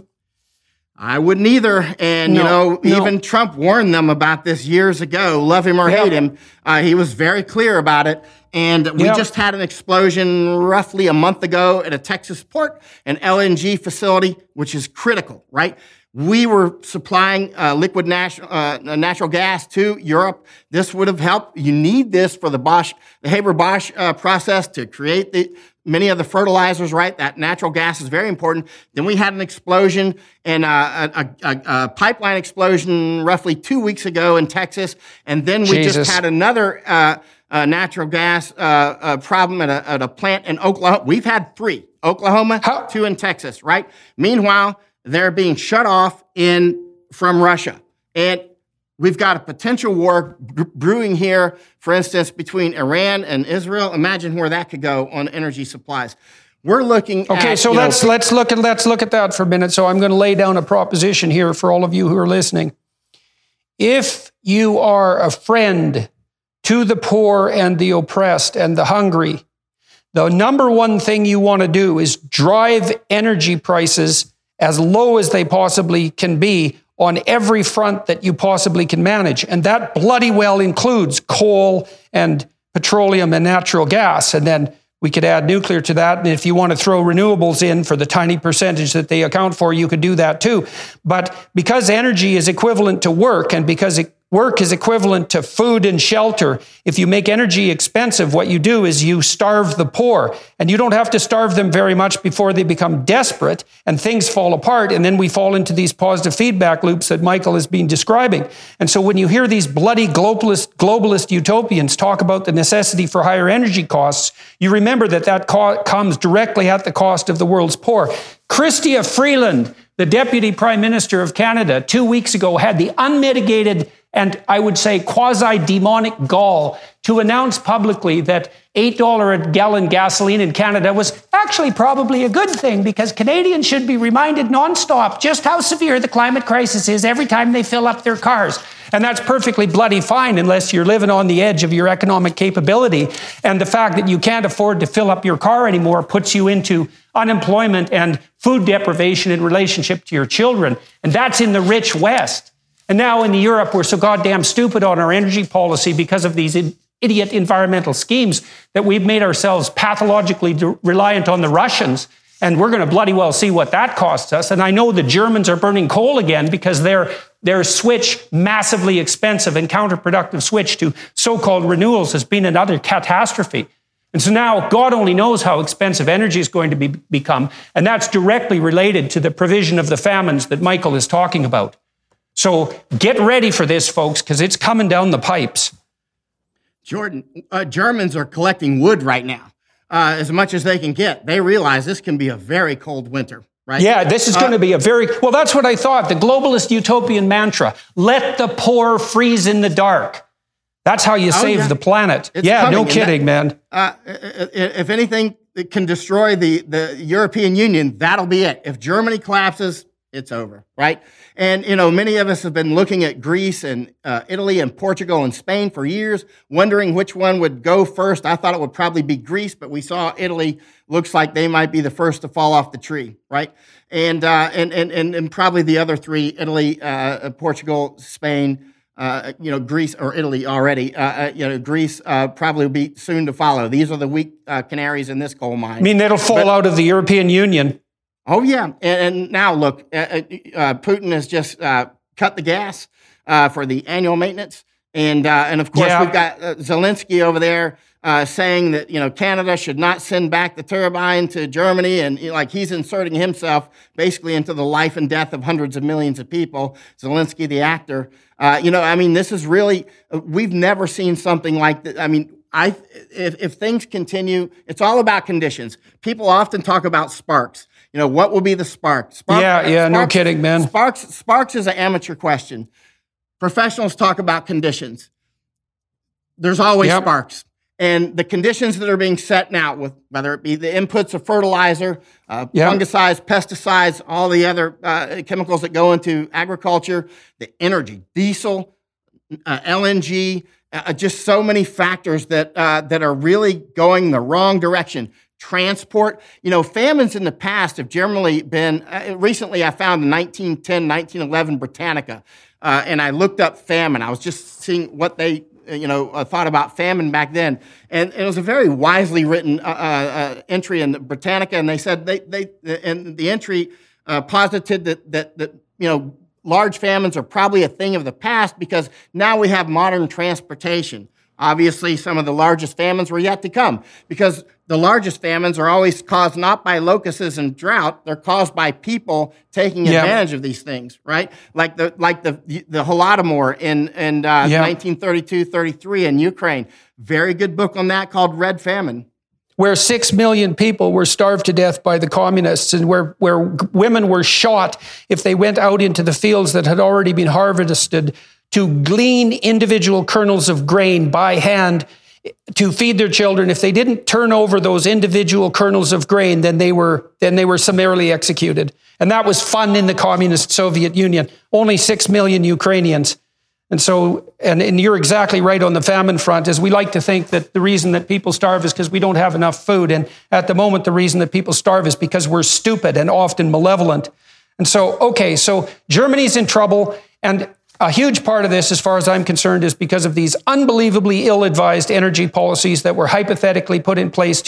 I wouldn't either. And, no, you know, no. even Trump warned them about this years ago. Love him or yeah. hate him, uh, he was very clear about it. And we yeah. just had an explosion roughly a month ago at a Texas port, an L N G facility, which is critical, right? We were supplying uh, liquid nat- uh, natural gas to Europe. This would have helped. You need this for the Bosch, the Haber-Bosch uh, process to create the many of the fertilizers, right? That natural gas is very important. Then we had an explosion and uh, a, a, a pipeline explosion roughly two weeks ago in Texas. And then we Jesus. just had another uh, uh, natural gas uh, uh, problem at a, at a plant in Oklahoma. We've had three, Oklahoma, How? two in Texas, right? Meanwhile, they're being shut off in from Russia. And we've got a potential war brewing here, for instance, between Iran and Israel. Imagine where that could go on energy supplies. We're looking okay, at... Okay, so let's know, let's look at let's look at that for a minute. So I'm going to lay down a proposition here for all of you who are listening. If you are a friend to the poor and the oppressed and the hungry, the number one thing you want to do is drive energy prices as low as they possibly can be on every front that you possibly can manage. And that bloody well includes coal and petroleum and natural gas. And then We could add nuclear to that. And if you want to throw renewables in for the tiny percentage that they account for, you could do that too. But because energy is equivalent to work, and because it, work is equivalent to food and shelter, if you make energy expensive, what you do is you starve the poor. And you don't have to starve them very much before they become desperate and things fall apart. And then we fall into these positive feedback loops that Michael has been describing. And so when you hear these bloody globalist, globalist utopians talk about the necessity for higher energy costs, you remember that that co- comes directly at the cost of the world's poor. Chrystia Freeland, the Deputy Prime Minister of Canada, two weeks ago had the unmitigated and I would say quasi-demonic gall to announce publicly that eight dollars a gallon gasoline in Canada was actually probably a good thing, because Canadians should be reminded nonstop just how severe the climate crisis is every time they fill up their cars. And that's perfectly bloody fine unless you're living on the edge of your economic capability. And the fact that you can't afford to fill up your car anymore puts you into unemployment and food deprivation in relationship to your children. And that's in the rich West. And now in Europe, we're so goddamn stupid on our energy policy because of these idiot environmental schemes that we've made ourselves pathologically de- reliant on the Russians. And we're going to bloody well see what that costs us. And I know the Germans are burning coal again because their, their switch, massively expensive and counterproductive switch to so-called renewals, has been another catastrophe. And so now God only knows how expensive energy is going to be, become. And that's directly related to the provision of the famines that Michael is talking about. So get ready for this, folks, because it's coming down the pipes. Jordan, uh, Germans are collecting wood right now, uh, as much as they can get. They realize this can be a very cold winter, right? Yeah, this is uh, going to be a very, well, that's what I thought. The globalist utopian mantra, let the poor freeze in the dark. That's how you oh, save yeah. the planet. It's yeah, coming. no kidding, that, man. Uh, if anything that can destroy the, the European Union, that'll be it. If Germany collapses, it's over, right? And, you know, many of us have been looking at Greece and uh, Italy and Portugal and Spain for years, wondering which one would go first. I thought it would probably be Greece, but we saw Italy looks like they might be the first to fall off the tree, right? And uh, and, and and and probably the other three, Italy, uh, Portugal, Spain, uh, you know, Greece, or Italy already, uh, you know, Greece uh, probably will be soon to follow. These are the weak uh, canaries in this coal mine. I mean, that'll fall but, out of the European Union. Oh, yeah. And, and now, look, uh, uh, Putin has just uh, cut the gas uh, for the annual maintenance. And, uh, and of course, yeah. we've got uh, Zelensky over there uh, saying that, you know, Canada should not send back the turbine to Germany. And, you know, like, he's inserting himself basically into the life and death of hundreds of millions of people. Zelensky, the actor. Uh, you know, I mean, this is really, uh, we've never seen something like that. I mean, I if, if things continue, it's all about conditions. People often talk about sparks. You know, what will be the spark? spark yeah, yeah, sparks, no kidding, man. Sparks, sparks is an amateur question. Professionals talk about conditions. There's always yep. sparks. And the conditions that are being set now, with whether it be the inputs of fertilizer, uh, yep. fungicides, pesticides, all the other uh, chemicals that go into agriculture, the energy, diesel, uh, L N G, uh, just so many factors that uh, that are really going the wrong direction. Transport, you know, famines in the past have generally been, uh, recently I found the nineteen ten, nineteen eleven Britannica, uh, and I looked up famine. I was just seeing what they, you know, uh, thought about famine back then. And, and it was a very wisely written uh, uh, entry in the Britannica, and they said they, they and the entry uh, posited that, that, that, you know, large famines are probably a thing of the past because now we have modern transportation. Obviously, some of the largest famines were yet to come because the largest famines are always caused not by locusts and drought; they're caused by people taking yep. advantage of these things, right? Like the like the the Holodomor in in uh, yep. nineteen thirty-two thirty-three in Ukraine. Very good book on that called Red Famine, where six million people were starved to death by the communists, and where where women were shot if they went out into the fields that had already been harvested to glean individual kernels of grain by hand to feed their children. If they didn't turn over those individual kernels of grain, then they were then they were summarily executed. And that was fun in the communist Soviet Union. Only six million Ukrainians. And so, and, and you're exactly right on the famine front, as we like to think that the reason that people starve is because we don't have enough food. And at the moment, the reason that people starve is because we're stupid and often malevolent. And so, okay, so Germany's in trouble, and a huge part of this, as far as I'm concerned, is because of these unbelievably ill-advised energy policies that were hypothetically put in place to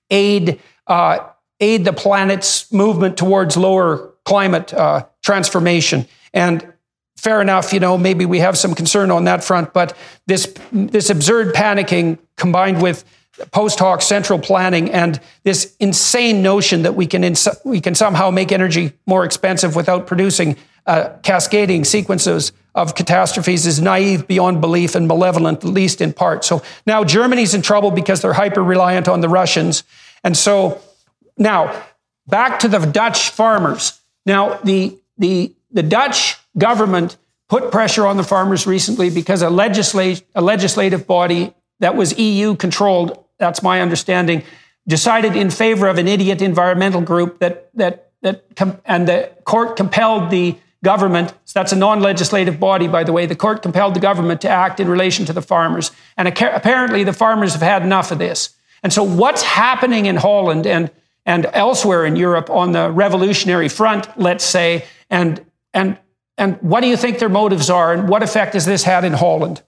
aid uh, aid the planet's movement towards lower climate uh, transformation. And fair enough, you know, maybe we have some concern on that front, but this this absurd panicking combined with post hoc central planning and this insane notion that we can ins- we can somehow make energy more expensive without producing uh, cascading sequences of catastrophes is naive beyond belief and malevolent, at least in part. So now Germany's in trouble because they're hyper-reliant on the Russians. And so now back to the Dutch farmers. Now the the the Dutch government put pressure on the farmers recently because a, legislate, a legislative body that was E U controlled, that's my understanding, decided in favor of an idiot environmental group that that that com- and the court compelled the government. So that's a non-legislative body, by the way. The court compelled the government to act in relation to the farmers, and a- apparently the farmers have had enough of this. And so, what's happening in Holland and and elsewhere in Europe on the revolutionary front, let's say, and and and what do you think their motives are, and what effect has this had in Holland?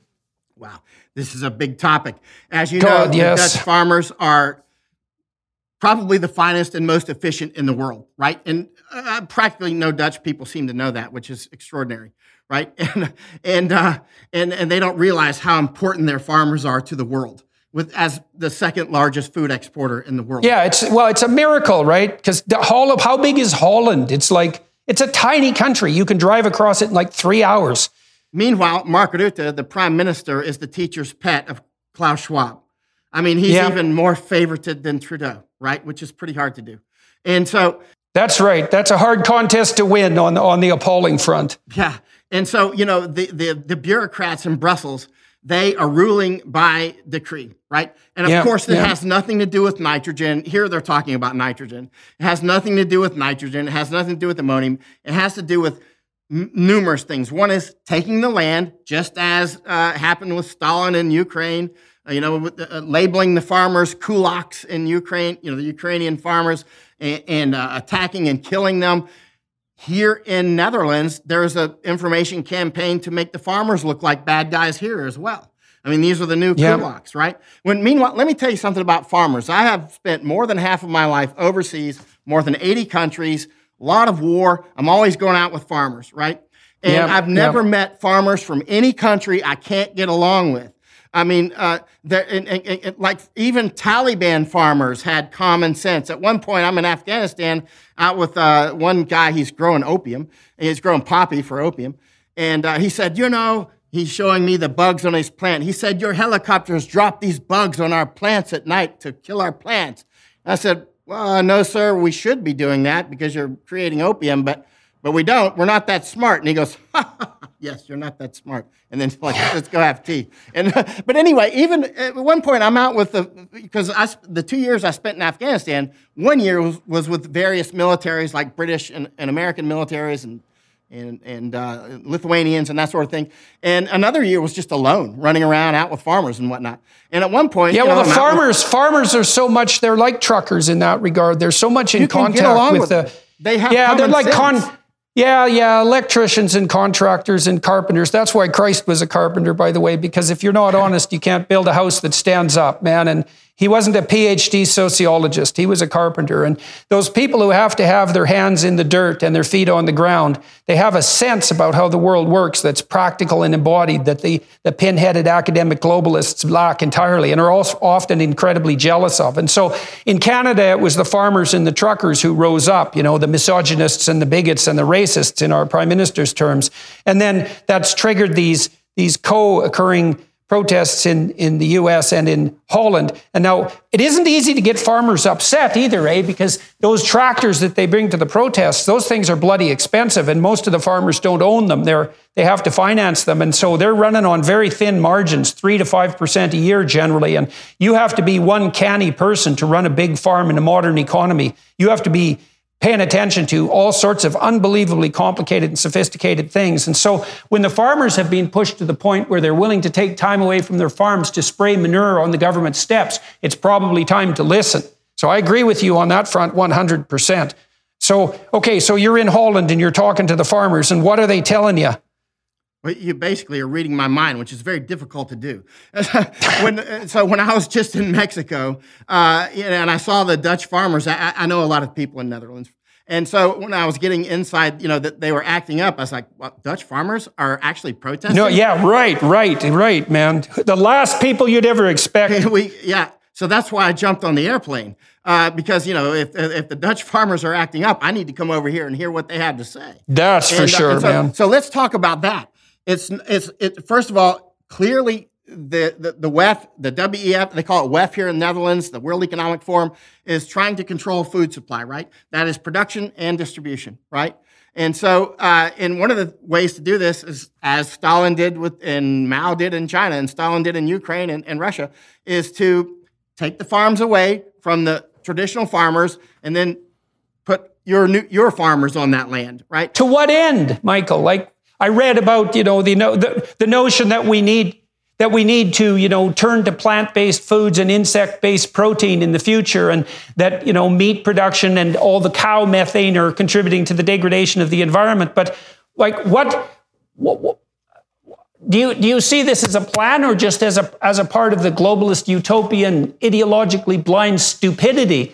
Wow. This is a big topic. As you God, know, yes. the Dutch farmers are probably the finest and most efficient in the world, right? And uh, practically no Dutch people seem to know that, which is extraordinary, right? And and uh, and and they don't realize how important their farmers are to the world, with as the second largest food exporter in the world. Yeah, it's well, it's a miracle, right? Because Holland, how big is Holland? It's like it's a tiny country. You can drive across it in like three hours. Meanwhile, Mark Rutte, the prime minister, is the teacher's pet of Klaus Schwab. I mean, he's yeah. even more favorited than Trudeau, right? Which is pretty hard to do. And so... That's right. That's a hard contest to win on, on the appalling front. Yeah. And so, you know, the, the, the bureaucrats in Brussels, they are ruling by decree, right? And of yeah. course, that yeah. has nothing to do with nitrogen. Here they're talking about nitrogen. It has nothing to do with nitrogen. It has nothing to do with ammonium. It has to do with m- numerous things. One is taking the land, just as uh, happened with Stalin in Ukraine, uh, you know, with, uh, labeling the farmers kulaks in Ukraine, you know, the Ukrainian farmers, and, and uh, attacking and killing them. Here in Netherlands, there's an information campaign to make the farmers look like bad guys here as well. I mean, these are the new yep. kulaks, right? When meanwhile, let me tell you something about farmers. I have spent more than half of my life overseas, more than eighty countries, a lot of war. I'm always going out with farmers, right? And yep. I've never yep. met farmers from any country I can't get along with. I mean, uh, and, and, and, like even Taliban farmers had common sense. At one point, I'm in Afghanistan out with uh, one guy. He's growing opium. He's growing poppy for opium. And uh, he said, you know, he's showing me the bugs on his plant. He said, your helicopters drop these bugs on our plants at night to kill our plants. I said, well, no, sir, we should be doing that because you're creating opium, but but we don't. We're not that smart. And he goes, ha, ha, ha, yes, you're not that smart. And then like, let's go have tea. And but anyway, even at one point, I'm out with the because I, the two years I spent in Afghanistan, one year was, was with various militaries like British and, and American militaries and and and uh, Lithuanians and that sort of thing. And another year was just alone, running around out with farmers and whatnot. And at one point, yeah, you well, know, the I'm farmers with, farmers are so much. They're like truckers in that regard. They're so much in you can contact get along with, with the. them. They have yeah, they're like sense. con. Yeah, yeah, electricians and contractors and carpenters. That's why Christ was a carpenter, by the way, because if you're not honest, you can't build a house that stands up, man. And he wasn't a P H D sociologist. He was a carpenter. And those people who have to have their hands in the dirt and their feet on the ground, they have a sense about how the world works that's practical and embodied that the, the pin-headed academic globalists lack entirely and are also often incredibly jealous of. And so in Canada, it was the farmers and the truckers who rose up, you know, the misogynists and the bigots and the racists in our prime minister's terms. And then that's triggered these, these co-occurring protests in, in the U S and in Holland. And now it isn't easy to get farmers upset either, eh? Because those tractors that they bring to the protests, those things are bloody expensive, and most of the farmers don't own them. They're, they have to finance them. And so they're running on very thin margins, three to five percent a year generally. And you have to be one canny person to run a big farm in a modern economy. You have to be paying attention to all sorts of unbelievably complicated and sophisticated things. And so when the farmers have been pushed to the point where they're willing to take time away from their farms to spray manure on the government steps, it's probably time to listen. So I agree with you on that front one hundred percent. So, okay, so you're in Holland and you're talking to the farmers, and what are they telling you? Well, you basically are reading my mind, which is very difficult to do. when, so when I was just in Mexico, uh, and I saw the Dutch farmers, I, I know a lot of people in Netherlands. And so when I was getting inside, you know, that they were acting up, I was like, well, Dutch farmers are actually protesting? No, yeah, right, right, right, man. The last people you'd ever expect. we, yeah, so that's why I jumped on the airplane. Uh, because, you know, if if the Dutch farmers are acting up, I need to come over here and hear what they have to say. That's and, for sure, uh, so, man. So let's talk about that. It's it's it. First of all, clearly the the the W E F, the W E F, they call it W E F here in the Netherlands, the World Economic Forum, is trying to control food supply, right? That is production and distribution, right? And so, uh, and one of the ways to do this is, as Stalin did with, and Mao did in China, and Stalin did in Ukraine and, and Russia, is to take the farms away from the traditional farmers and then put your new, your farmers on that land, right? To what end, Michael? Like, I read about, you know, the, the the notion that we need that we need to, you know, turn to plant-based foods and insect-based protein in the future, and that, you know, meat production and all the cow methane are contributing to the degradation of the environment. But like, what, what, what do you do you see this as a plan, or just as a as a part of the globalist utopian, ideologically blind stupidity?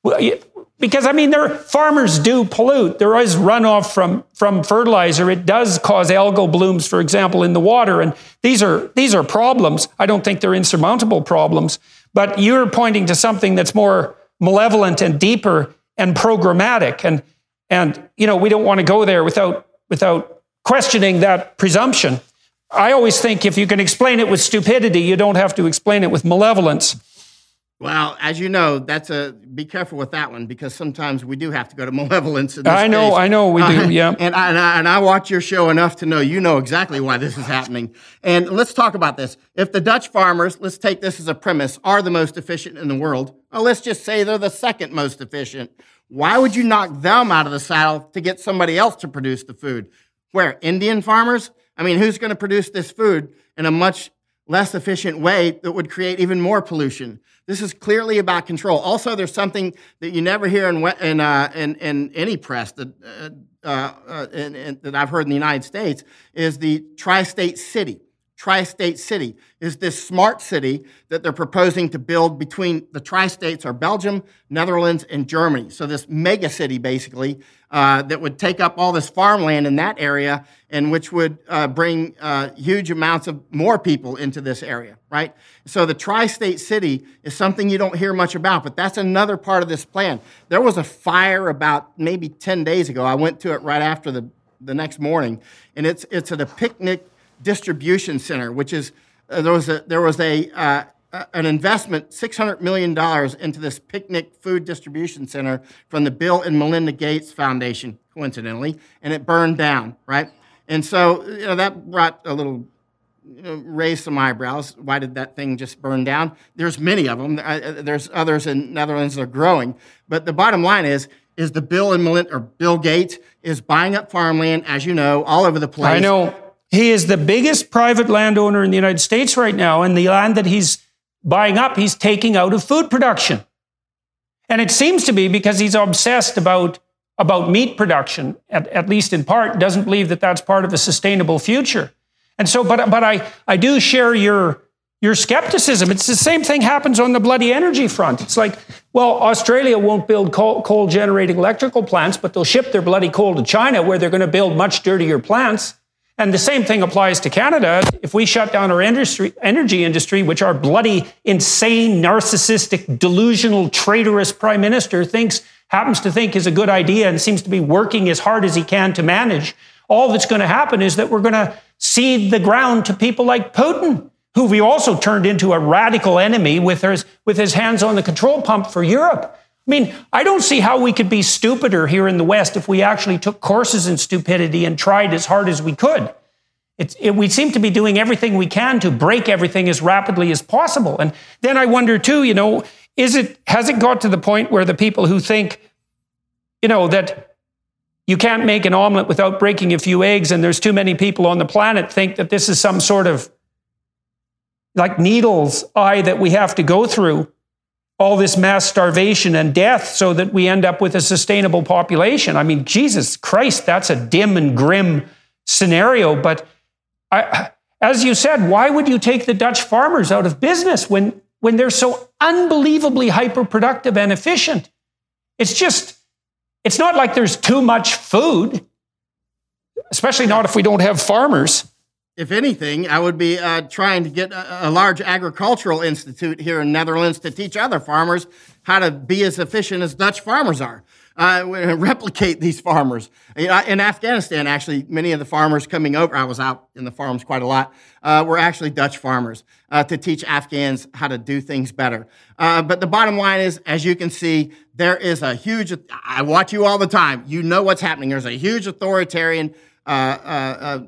Because, I mean, their farmers do pollute. There is runoff from, from fertilizer. It does cause algal blooms, for example, in the water. And these are these are problems. I don't think they're insurmountable problems. But you're pointing to something that's more malevolent and deeper and programmatic. And, and you know, we don't want to go there without without questioning that presumption. I always think if you can explain it with stupidity, you don't have to explain it with malevolence. Well, as you know, that's a be careful with that one, because sometimes we do have to go to malevolence. In this I know, case. I know, we do. Yeah, uh, and I, and I and I watch your show enough to know you know exactly why this is happening. And let's talk about this. If the Dutch farmers, let's take this as a premise, are the most efficient in the world, or let's just say they're the second most efficient, why would you knock them out of the saddle to get somebody else to produce the food? Where Indian farmers? I mean, who's going to produce this food in a much less efficient way that would create even more pollution? This is clearly about control. Also, there's something that you never hear in in, uh, in, in any press that uh, uh, in, in, that I've heard in the United States is the tri-state city. Tri-state city is this smart city that they're proposing to build between the tri-states are Belgium, Netherlands, and Germany. So this mega city, basically, uh, that would take up all this farmland in that area, and which would uh, bring uh, huge amounts of more people into this area, right? So the tri-state city is something you don't hear much about, but that's another part of this plan. There was a fire about maybe ten days ago. I went to it right after the, the next morning, and it's it's at a picnic distribution center, which is uh, there was a there was a uh, an investment six hundred million dollars into this picnic food distribution center from the Bill and Melinda Gates Foundation, coincidentally, and it burned down, right? And so you know that brought a little you know, raised some eyebrows. Why did that thing just burn down? There's many of them. There's others in Netherlands that are growing, but the bottom line is. Is the Bill and Melinda or Bill Gates is buying up farmland, as you know, all over the place. I know. He is the biggest private landowner in the United States right now, and the land that he's buying up, he's taking out of food production. And it seems to be because he's obsessed about, about meat production, at, at least in part, doesn't believe that that's part of a sustainable future. And so, but, but I, I do share your, your skepticism. It's the same thing happens on the bloody energy front. It's like, well, Australia won't build coal, coal-generating electrical plants, but they'll ship their bloody coal to China, where they're going to build much dirtier plants. And the same thing applies to Canada. If we shut down our industry, energy industry, which our bloody, insane, narcissistic, delusional, traitorous prime minister thinks, happens to think is a good idea and seems to be working as hard as he can to manage, all that's going to happen is that we're going to cede the ground to people like Putin, who we also turned into a radical enemy with his, with his hands on the control pump for Europe. I mean, I don't see how we could be stupider here in the West if we actually took courses in stupidity and tried as hard as we could. It's, it, we seem to be doing everything we can to break everything as rapidly as possible. And then I wonder too, you know, is it, has it got to the point where the people who think, you know, that you can't make an omelet without breaking a few eggs and there's too many people on the planet think that this is some sort of like needle's eye that we have to go through, all this mass starvation and death so that we end up with a sustainable population? I mean, Jesus Christ, that's a dim and grim scenario. But I, as you said, why would you take the Dutch farmers out of business when, when they're so unbelievably hyper-productive and efficient? It's just, it's not like there's too much food, especially not if we don't have farmers. If anything, I would be uh, trying to get a, a large agricultural institute here in Netherlands to teach other farmers how to be as efficient as Dutch farmers are, uh, replicate these farmers. In Afghanistan, actually, many of the farmers coming over, I was out in the farms quite a lot, uh, were actually Dutch farmers uh, to teach Afghans how to do things better. Uh, but the bottom line is, as you can see, there is a huge, I watch you all the time, you know what's happening. There's a huge authoritarian Uh, uh, uh,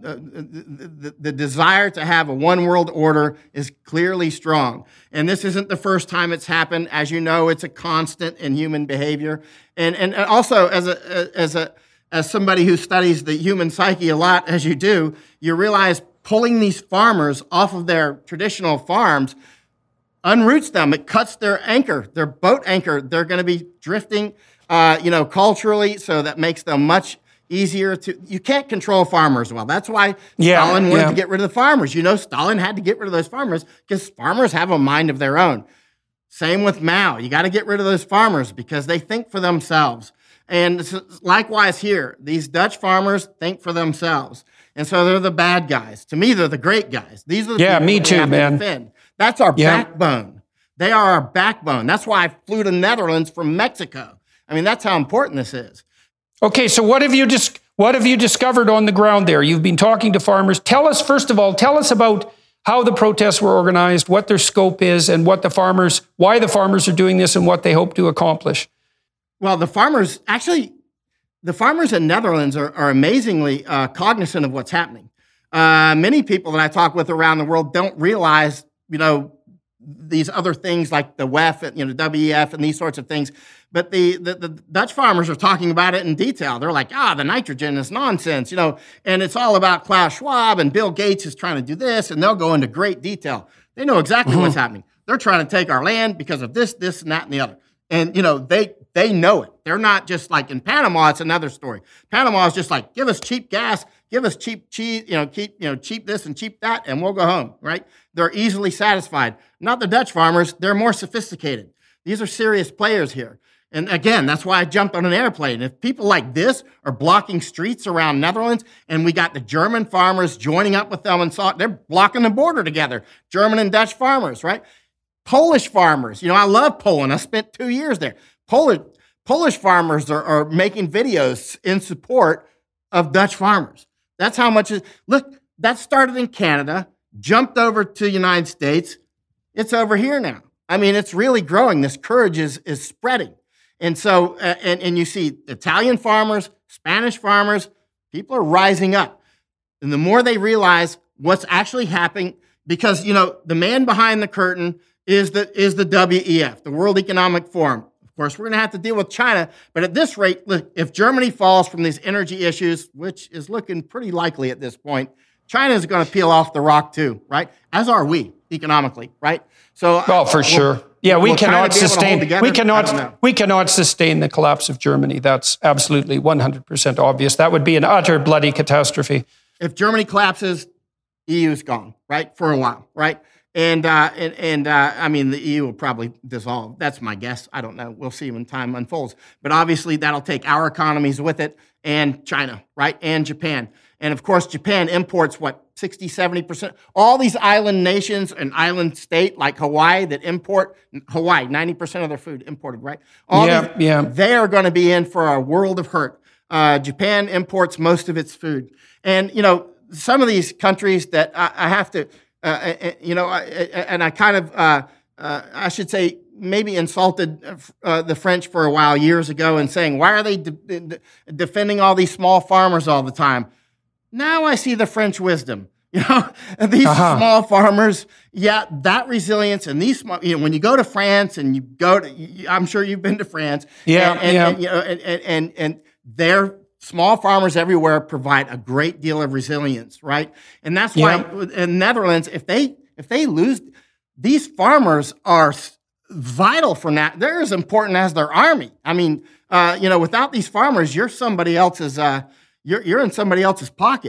the, the desire to have a one world order is clearly strong. And this isn't the first time it's happened. As you know, it's a constant in human behavior. And, and also, as a, as a, as somebody who studies the human psyche a lot, as you do, you realize pulling these farmers off of their traditional farms unroots them. It cuts their anchor, their boat anchor. They're going to be drifting, uh, you know, culturally, so that makes them much easier to, you can't control farmers well. That's why yeah, Stalin wanted yeah. to get rid of the farmers. You know, Stalin had to get rid of those farmers because farmers have a mind of their own. Same with Mao. You got to get rid of those farmers because they think for themselves. And likewise here, these Dutch farmers think for themselves. And so they're the bad guys. To me, they're the great guys. These are the yeah, people me that too, we have man. to defend. That's our yeah. backbone. They are our backbone. That's why I flew to the Netherlands from Mexico. I mean, that's how important this is. Okay, so what have you dis- what have you discovered on the ground there? You've been talking to farmers. Tell us, first of all, tell us about how the protests were organized, what their scope is, and what the farmers, why the farmers are doing this and what they hope to accomplish. Well, the farmers, actually, the farmers in Netherlands are, are amazingly uh, cognizant of what's happening. Uh, many people that I talk with around the world don't realize, you know, these other things like the W E F, you know, W E F and these sorts of things. But the, the, the Dutch farmers are talking about it in detail. They're like, ah, the nitrogen is nonsense, you know, and it's all about Klaus Schwab and Bill Gates is trying to do this, and they'll go into great detail. They know exactly mm-hmm. what's happening. They're trying to take our land because of this, this, and that, and the other. And, you know, they they know it. They're not just like in Panama, it's another story. Panama is just like, give us cheap gas, give us cheap cheese, you know, keep, you know, cheap this and cheap that, and we'll go home, right? They're easily satisfied. Not the Dutch farmers, they're more sophisticated. These are serious players here. And again, that's why I jumped on an airplane. If people like this are blocking streets around Netherlands, and we got the German farmers joining up with them and saw they're blocking the border together, German and Dutch farmers, right? Polish farmers, you know, I love Poland. I spent two years there. Polish, Polish farmers are, are making videos in support of Dutch farmers. That's how much is, look, that started in Canada, jumped over to the United States. It's over here now. I mean, it's really growing. This courage is, is spreading. And so, uh, and, and you see Italian farmers, Spanish farmers, people are rising up. And the more they realize what's actually happening, because, you know, the man behind the curtain is the, is the W E F, the World Economic Forum. Of course, we're going to have to deal with China. But at this rate, look, if Germany falls from these energy issues, which is looking pretty likely at this point, China is going to peel off the rock too, right? As are we economically, right? So, well, for we'll, sure. Yeah, we we'll cannot sustain. We cannot. I We cannot sustain the collapse of Germany. That's absolutely one hundred percent obvious. That would be an utter bloody catastrophe. If Germany collapses, E U's gone, right, for a while, right? And uh, and, and uh, I mean, the E U will probably dissolve. That's my guess. I don't know. We'll see when time unfolds. But obviously, that'll take our economies with it, and China, right, and Japan. And of course, Japan imports what, sixty, seventy percent? All these island nations, an island state like Hawaii that import, Hawaii, ninety percent of their food imported, right? All yeah, these, yeah. They are going to be in for a world of hurt. Uh, Japan imports most of its food. And, you know, some of these countries that I, I have to, uh, you know, I, and I kind of, uh, uh, I should say, maybe insulted uh, the French for a while years ago and saying, why are they de- de- defending all these small farmers all the time? Now I see the French wisdom. You know, these uh-huh. small farmers, yeah, that resilience and these small, you know, when you go to France and you go to, I'm sure you've been to France. Yeah, and, and, yeah. And, you know, and, and, and their small farmers everywhere provide a great deal of resilience, right? And that's why yeah. in Netherlands, if they, if they lose, these farmers are vital for that. They're as important as their army. I mean, uh, you know, without these farmers, you're somebody else's, uh, You're, you're in somebody else's pocket.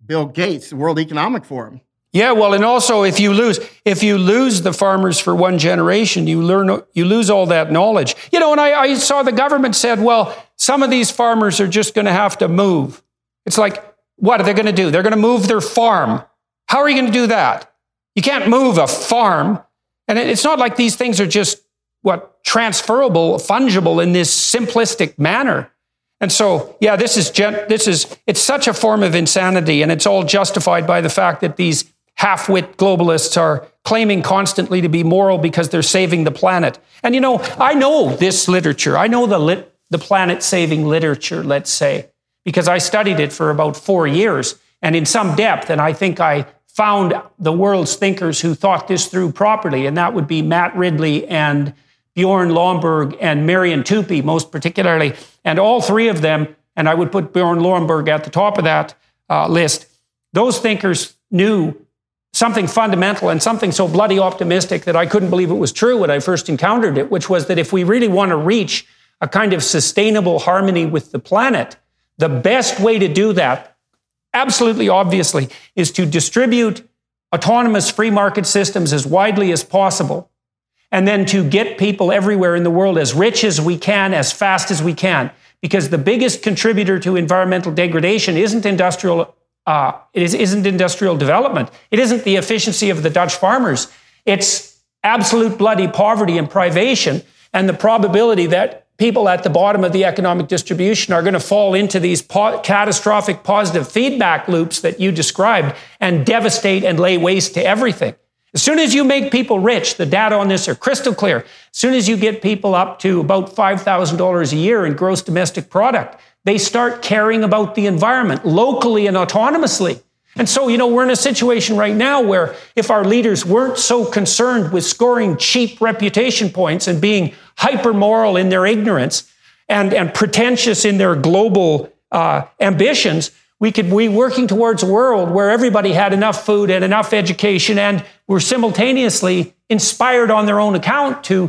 Bill Gates, the World Economic Forum. Yeah, well, and also if you lose if you lose the farmers for one generation, you learn you lose all that knowledge. You know, and I, I saw the government said, well, some of these farmers are just going to have to move. It's like, what are they going to do? They're going to move their farm. How are you going to do that? You can't move a farm. And it's not like these things are just, what, transferable, fungible in this simplistic manner. And so, yeah, this is, this is, it's such a form of insanity, and it's all justified by the fact that these half-wit globalists are claiming constantly to be moral because they're saving the planet. And you know, I know this literature. I know the lit, the planet-saving literature, let's say, because I studied it for about four years and in some depth, and I think I found the world's thinkers who thought this through properly, and that would be Matt Ridley and Bjorn Lomborg and Marian Tupy, most particularly. And all three of them, and I would put Bjorn Lomborg at the top of that uh, list, those thinkers knew something fundamental and something so bloody optimistic that I couldn't believe it was true when I first encountered it, which was that if we really want to reach a kind of sustainable harmony with the planet, the best way to do that, absolutely obviously, is to distribute autonomous free market systems as widely as possible, and then to get people everywhere in the world as rich as we can, as fast as we can. Because the biggest contributor to environmental degradation isn't industrial Uh, it is, isn't industrial development. It isn't the efficiency of the Dutch farmers. It's absolute bloody poverty and privation, and the probability that people at the bottom of the economic distribution are going to fall into these po- catastrophic positive feedback loops that you described and devastate and lay waste to everything. As soon as you make people rich, the data on this are crystal clear. As soon as you get people up to about five thousand dollars a year in gross domestic product, they start caring about the environment locally and autonomously. And so, you know, we're in a situation right now where if our leaders weren't so concerned with scoring cheap reputation points and being hyper-moral in their ignorance and, and pretentious in their global uh, ambitions, we could be working towards a world where everybody had enough food and enough education and were simultaneously inspired on their own account to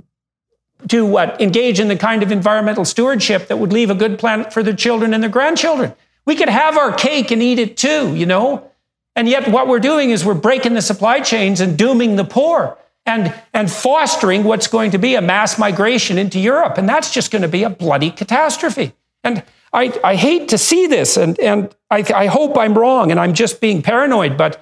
to what? Engage in the kind of environmental stewardship that would leave a good planet for their children and their grandchildren. We could have our cake and eat it too, you know? And yet what we're doing is we're breaking the supply chains and dooming the poor and, and fostering what's going to be a mass migration into Europe. And that's just going to be a bloody catastrophe. And I, I hate to see this, and, and I, I hope I'm wrong and I'm just being paranoid, but,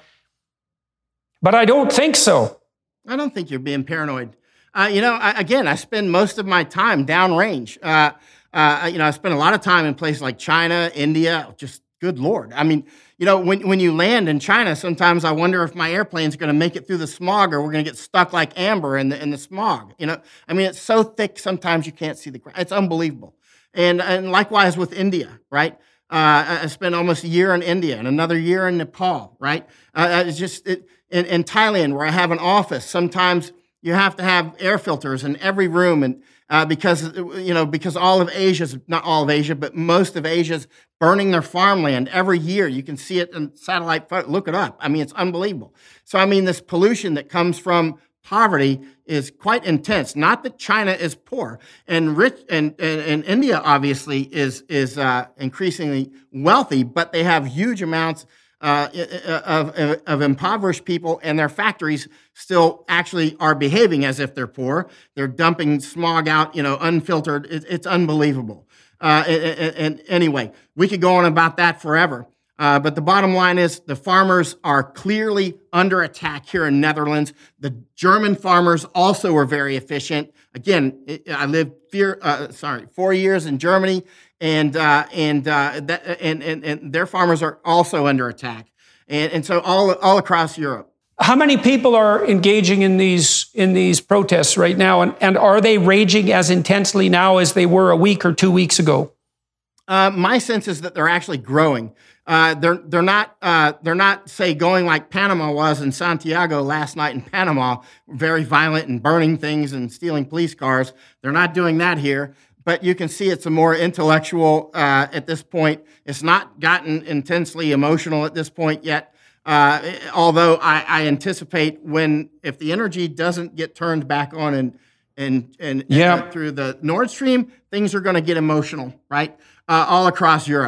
but I don't think so. I don't think you're being paranoid. Uh, you know, I, again, I spend most of my time downrange. Uh, uh, you know, I spend a lot of time in places like China, India. Just good Lord. I mean, you know, when when you land in China, sometimes I wonder if my airplane's going to make it through the smog, or we're going to get stuck like Amber in the in the smog. You know, I mean, it's so thick sometimes you can't see the ground. It's unbelievable. And and likewise with India, right? Uh, I spent almost a year in India and another year in Nepal, right? Uh, it's just it, in, in Thailand, where I have an office. Sometimes you have to have air filters in every room, and uh, because you know because all of Asia's not all of Asia, but most of Asia's burning their farmland every year. You can see it in satellite photo. Look it up. I mean, it's unbelievable. So I mean, this pollution that comes from poverty is quite intense. Not that China is poor, and rich, and and, and India obviously is is uh, increasingly wealthy, but they have huge amounts Uh, of, of, of impoverished people, and their factories still actually are behaving as if they're poor. They're dumping smog out, you know, unfiltered. It, it's unbelievable. Uh, and, and anyway, we could go on about that forever. Uh, but the bottom line is the farmers are clearly under attack here in Netherlands. The German farmers also are very efficient. Again, it, I lived fear, uh, sorry, four years in Germany. And uh, and, uh, that, and and and their farmers are also under attack, and and so all all across Europe. How many people are engaging in these in these protests right now, and and are they raging as intensely now as they were a week or two weeks ago? Uh, my sense is that they're actually growing. Uh, they're they're not uh, they're not say going like Panama was in Santiago last night in Panama, very violent and burning things and stealing police cars. They're not doing that here. But you can see it's a more intellectual uh, at this point. It's not gotten intensely emotional at this point yet. Uh, although I, I anticipate when, if the energy doesn't get turned back on and and and, yeah. and through the Nord Stream, things are going to get emotional, right? Uh, all across Europe.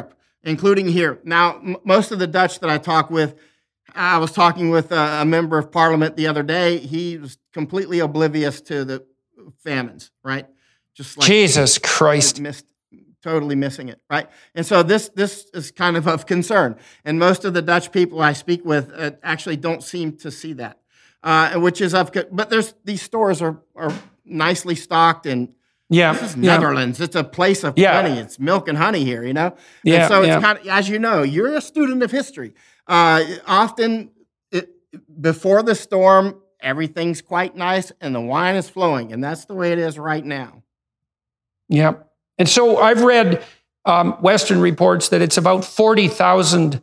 including here. Now, m- most of the Dutch that I talk with, I was talking with a, a member of parliament the other day. He was completely oblivious to the famines, right? Just like Jesus Christ. Missed, totally missing it, right? And so this this is kind of of concern. And most of the Dutch people I speak with uh, actually don't seem to see that, uh, which is of. But there's these stores are are nicely stocked, and yeah, this is yeah. Netherlands. It's a place of Yeah. plenty. It's milk and honey here, you know. Yeah, And so it's yeah. kind of, as you know, you're a student of history. Uh, often it, before the storm, everything's quite nice and the wine is flowing, and that's the way it is right now. Yeah. And so I've read um, Western reports that it's about forty thousand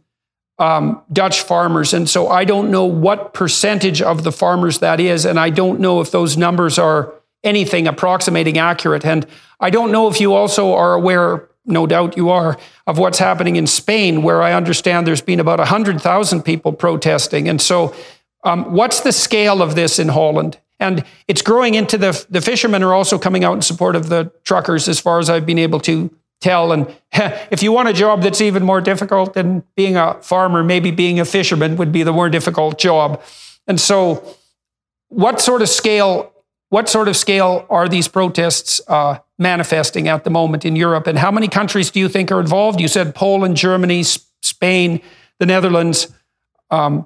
um, Dutch farmers. And so I don't know what percentage of the farmers that is. And I don't know if those numbers are anything approximating accurate. And I don't know if you also are aware, no doubt you are, of what's happening in Spain, where I understand there's been about one hundred thousand people protesting. And so um, what's the scale of this in Holland? And it's growing into the, the fishermen are also coming out in support of the truckers, as far as I've been able to tell. And if you want a job that's even more difficult than being a farmer, maybe being a fisherman would be the more difficult job. And so what sort of scale, what sort of scale are these protests uh, manifesting at the moment in Europe? And how many countries do you think are involved? You said Poland, Germany, Spain, the Netherlands. Um,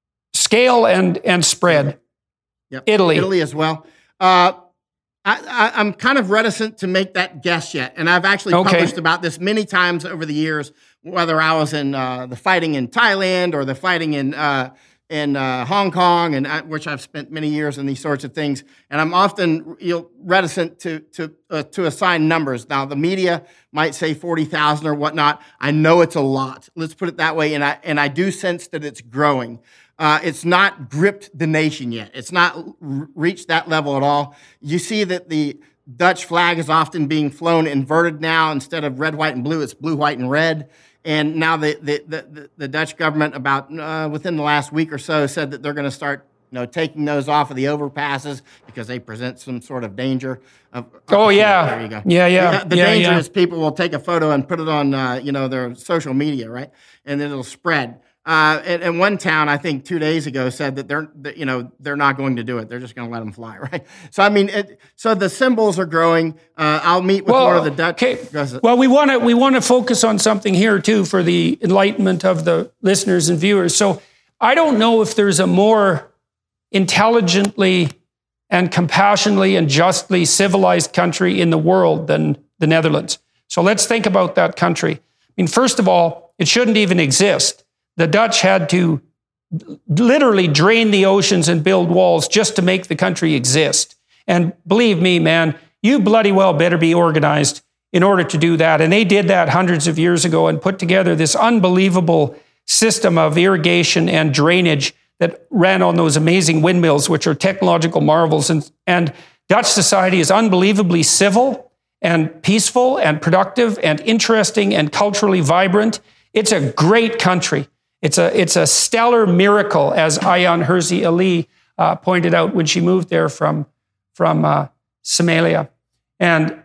scale and, and spread. Yep. Italy. Italy as well. Uh, I, I, I'm kind of reticent to make that guess yet. And I've actually Okay. published about this many times over the years, whether I was in uh, the fighting in Thailand or the fighting in uh, in uh, Hong Kong, and I, which I've spent many years in these sorts of things. And I'm often you know, reticent to to uh, to assign numbers. Now, the media might say forty thousand or whatnot. I know it's a lot. Let's put it that way. And I and I do sense that it's growing. Uh, it's not gripped the nation yet. It's not r- reached that level at all. You see that the Dutch flag is often being flown inverted now. Instead of red, white, and blue, it's blue, white, and red. And now the the the, the Dutch government, about uh, within the last week or so, said that they're going to start, you know, taking those off of the overpasses because they present some sort of danger. Of, Oh, yeah. There you go. Yeah, yeah. The, the yeah, danger yeah. is people will take a photo and put it on, uh, you know, their social media, right? And then it'll spread. Uh, and, and one town, I think, two days ago said that they're, that, you know, they're not going to do it. They're just going to let them fly, right? So I mean, it, so the symbols are growing. Uh, I'll meet with Well, one of the Dutch. okay. Well, we want to we want to focus on something here too for the enlightenment of the listeners and viewers. So I don't know if there's a more intelligently and compassionately and justly civilized country in the world than the Netherlands. So let's think about that country. I mean, first of all, it shouldn't even exist. The Dutch had to literally drain the oceans and build walls just to make the country exist. And believe me, man, you bloody well better be organized in order to do that. And they did that hundreds of years ago and put together this unbelievable system of irrigation and drainage that ran on those amazing windmills, which are technological marvels. And, and Dutch society is unbelievably civil and peaceful and productive and interesting and culturally vibrant. It's a great country. It's a it's a stellar miracle, as Ayaan Hirsi Ali uh, pointed out when she moved there from from uh, Somalia, and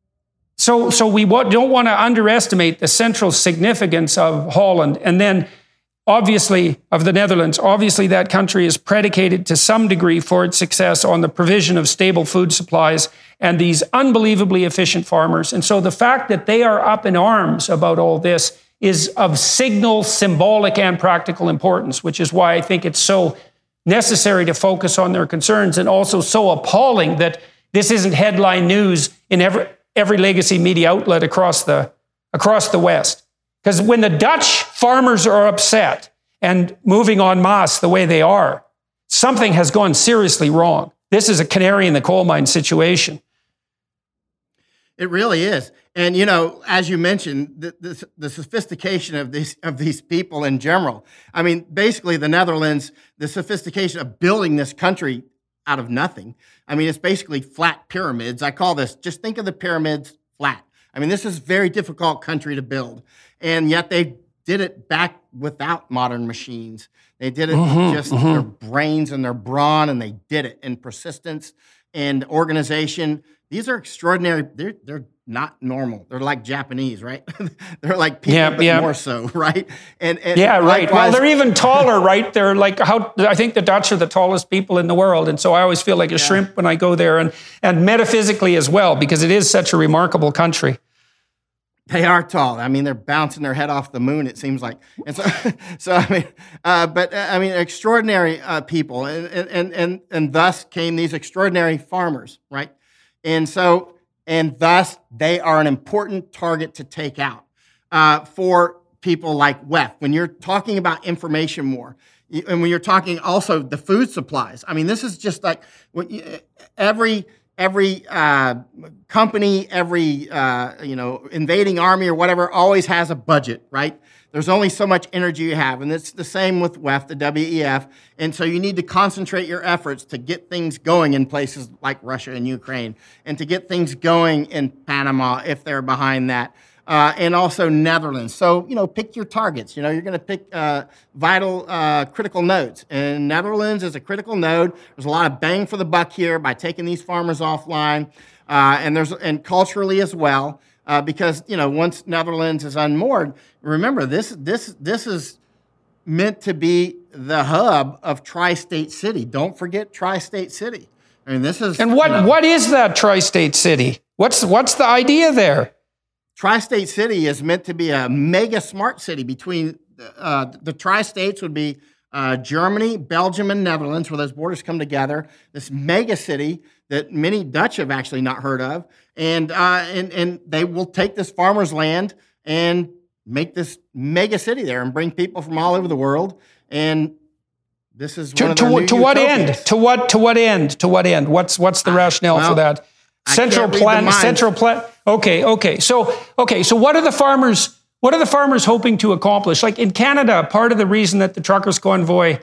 so so we w- don't want to underestimate the central significance of Holland, and then obviously of the Netherlands. Obviously, that country is predicated to some degree for its success on the provision of stable food supplies and these unbelievably efficient farmers. And so the fact that they are up in arms about all this is of signal, symbolic, and practical importance, which is why I think it's so necessary to focus on their concerns, and also so appalling that this isn't headline news in every every legacy media outlet across the across the West. Because when the Dutch farmers are upset and moving en masse the way they are, something has gone seriously wrong. This is a canary in the coal mine situation. It really is. And, you know, as you mentioned, the, the, the sophistication of these of these people in general. I mean, basically, the Netherlands, the sophistication of building this country out of nothing. I mean, it's basically flat pyramids. I call this, just think of the pyramids flat. I mean, this is a very difficult country to build. And yet they did it back without modern machines. They did it Mm-hmm, just mm-hmm. their brains and their brawn, and they did it in persistence and organization. These are extraordinary. They're, they're not normal. They're like Japanese, right? They're like people, yeah, but yeah. more so, right? And, and yeah, right. Well, they're even taller, right? They're like how I think the Dutch are the tallest people in the world, and so I always feel like a yeah. shrimp when I go there, and and metaphysically as well, because it is such a remarkable country. They are tall. I mean, they're bouncing their head off the moon, it seems like. And so, so I mean, uh, but uh, I mean, extraordinary uh, people, and, and and and thus came these extraordinary farmers, right? And so. And thus, they are an important target to take out uh, for people like W E F. When you're talking about information war, and when you're talking also the food supplies, I mean, this is just like every every uh, company, every uh, you know invading army or whatever always has a budget, right? There's only so much energy you have, and it's the same with W E F, the W E F, and so you need to concentrate your efforts to get things going in places like Russia and Ukraine, and to get things going in Panama if they're behind that, uh, and also Netherlands. So, you know, pick your targets. You know, you're going to pick uh, vital, uh, critical nodes, and Netherlands is a critical node. There's a lot of bang for the buck here by taking these farmers offline, uh, and there's and culturally as well. Uh, because, you know, once Netherlands is unmoored, remember, this this this is meant to be the hub of Tri-State City. Don't forget Tri-State City. I mean, this is... And what, you know, what is that Tri-State City? What's, what's the idea there? Tri-State City is meant to be a mega smart city between... Uh, the Tri-States would be uh, Germany, Belgium, and Netherlands, where those borders come together. This mega city that many Dutch have actually not heard of. And, uh, and and they will take this farmer's land and make this mega city there and bring people from all over the world. And this is to, one of to, the new to what utopias. end? To what to what end? To what end? What's what's the rationale well, for that? I Central can't plan. read the minds. Central plan. Okay, okay. So okay. So what are the farmers? What are the farmers hoping to accomplish? Like in Canada, part of the reason that the truckers' convoy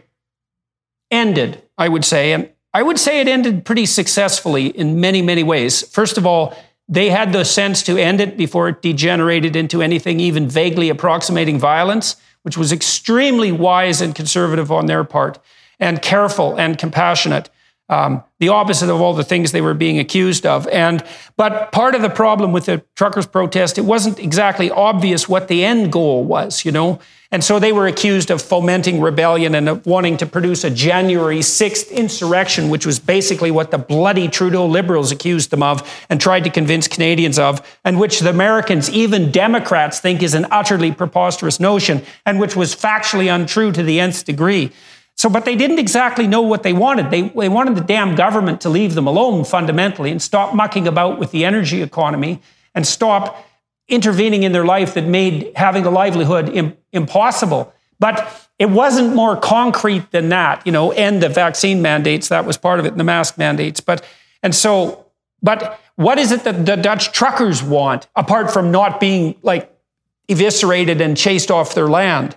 ended, I would say, and I would say it ended pretty successfully in many, many ways. First of all, they had the sense to end it before it degenerated into anything even vaguely approximating violence, which was extremely wise and conservative on their part, and careful and compassionate. Um, the opposite of all the things they were being accused of. And but part of the problem with the truckers' protest, it wasn't exactly obvious what the end goal was, you know? And so they were accused of fomenting rebellion and of wanting to produce a January sixth insurrection, which was basically what the bloody Trudeau Liberals accused them of and tried to convince Canadians of, and which the Americans, even Democrats, think is an utterly preposterous notion, and which was factually untrue to the nth degree. So, but they didn't exactly know what they wanted. They, they wanted the damn government to leave them alone fundamentally and stop mucking about with the energy economy and stop intervening in their life that made having a livelihood im- impossible. But it wasn't more concrete than that, you know, end the vaccine mandates. That was part of it, and the mask mandates. But, and so, but what is it that the Dutch truckers want apart from not being like eviscerated and chased off their land?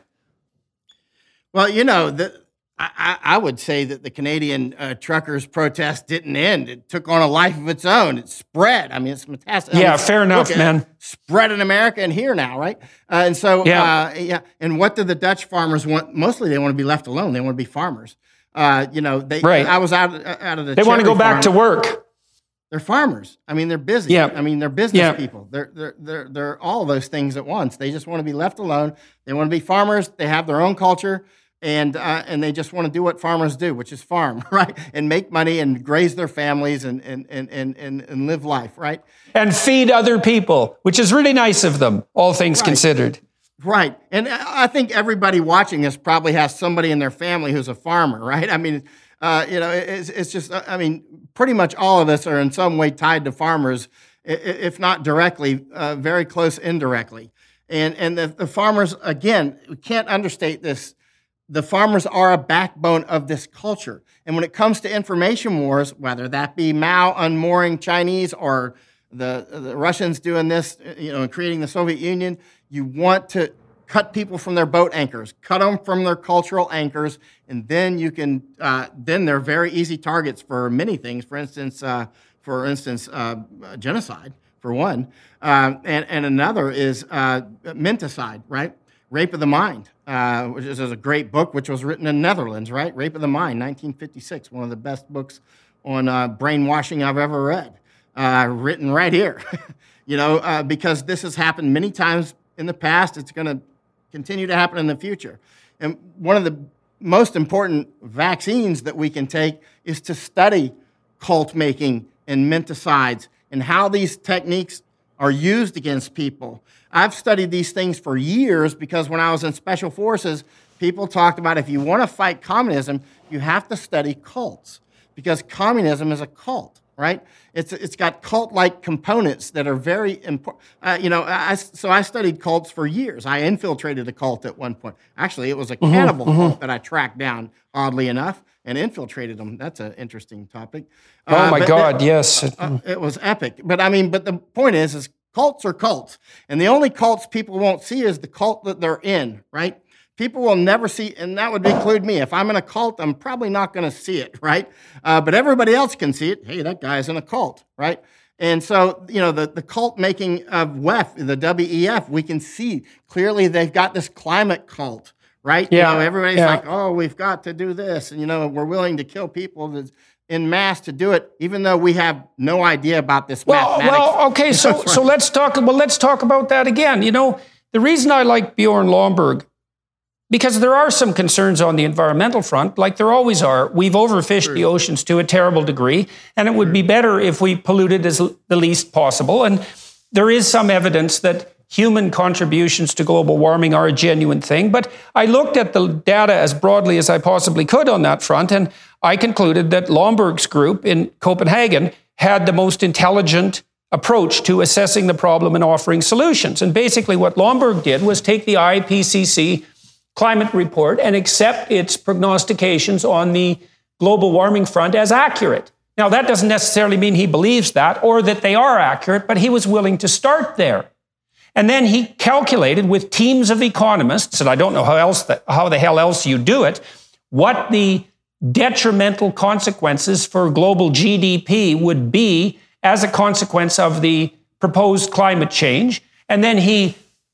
Well, you know, the, I, I would say that the Canadian uh, truckers' protest didn't end. It took on a life of its own. It spread. I mean, it's fantastic. Yeah, I mean, fair enough, man. Spread in America and here now, right? Uh, and so, yeah. Uh, yeah. And what do the Dutch farmers want? Mostly, they want to be left alone. They want to be farmers. Uh, you know, they. Right. I was out out of the. They want to go back farm. to work. They're farmers. I mean, they're busy. Yeah. I mean, they're business yeah. people. They're they're they're they're all those things at once. They just want to be left alone. They want to be farmers. They have their own culture. And uh, and they just want to do what farmers do, which is farm, right? And make money and graze their families and and and and and live life, right? And feed other people, which is really nice of them, all things right. considered. Right. And I think everybody watching this probably has somebody in their family who's a farmer, right? I mean, uh, you know, it's it's just, I mean, pretty much all of us are in some way tied to farmers, if not directly, uh, very close indirectly. And and the, the farmers, again, we can't understate this. The farmers are a backbone of this culture. And when it comes to information wars, whether that be Mao unmooring Chinese or the, the Russians doing this, you know, and creating the Soviet Union, you want to cut people from their boat anchors, cut them from their cultural anchors, and then you can, uh, then they're very easy targets for many things. For instance, uh, for instance, uh, genocide, for one. Uh, and, and another is uh, menticide, right? Rape of the Mind, uh, which is a great book, which was written in Netherlands, right? Rape of the Mind, nineteen fifty-six, one of the best books on uh, brainwashing I've ever read, uh, written right here. you know, uh, because this has happened many times in the past. It's going to continue to happen in the future. And one of the most important vaccines that we can take is to study cult making and menticides and how these techniques are used against people. I've studied these things for years because when I was in Special Forces, people talked about if you want to fight communism, you have to study cults because communism is a cult, right? It's it's got cult-like components that are very important. Uh, you know, I, so I studied cults for years. I infiltrated a cult at one point. Actually, it was a cannibal mm-hmm, cult mm-hmm. that I tracked down, oddly enough, and infiltrated them. That's an interesting topic. Oh uh, my God, that, yes. Uh, it was epic. But I mean, but the point is, is cults are cults. And the only cults people won't see is the cult that they're in, right? People will never see, and that would include me. If I'm in a cult, I'm probably not going to see it, right? Uh, but everybody else can see it. Hey, that guy's in a cult, right? And so, you know, the, the cult making of W E F, the W E F, we can see clearly they've got this climate cult, right? Yeah. You know, everybody's yeah. like, oh, we've got to do this. And, you know, we're willing to kill people in mass to do it, even though we have no idea about this well, mathematics. Well, okay, so so let's talk, well, let's talk about that again. You know, the reason I like Bjorn Lomborg, because there are some concerns on the environmental front, like there always are. We've overfished True. the oceans to a terrible degree, and it would be better if we polluted as the least possible. And there is some evidence that human contributions to global warming are a genuine thing. But I looked at the data as broadly as I possibly could on that front, and I concluded that Lomborg's group in Copenhagen had the most intelligent approach to assessing the problem and offering solutions. And basically what Lomborg did was take the I P C C climate report and accept its prognostications on the global warming front as accurate. Now, that doesn't necessarily mean he believes that or that they are accurate, but he was willing to start there. And then he calculated with teams of economists, and I don't know how else that, how the hell else you do it, what the detrimental consequences for global G D P would be as a consequence of the proposed climate change. And then he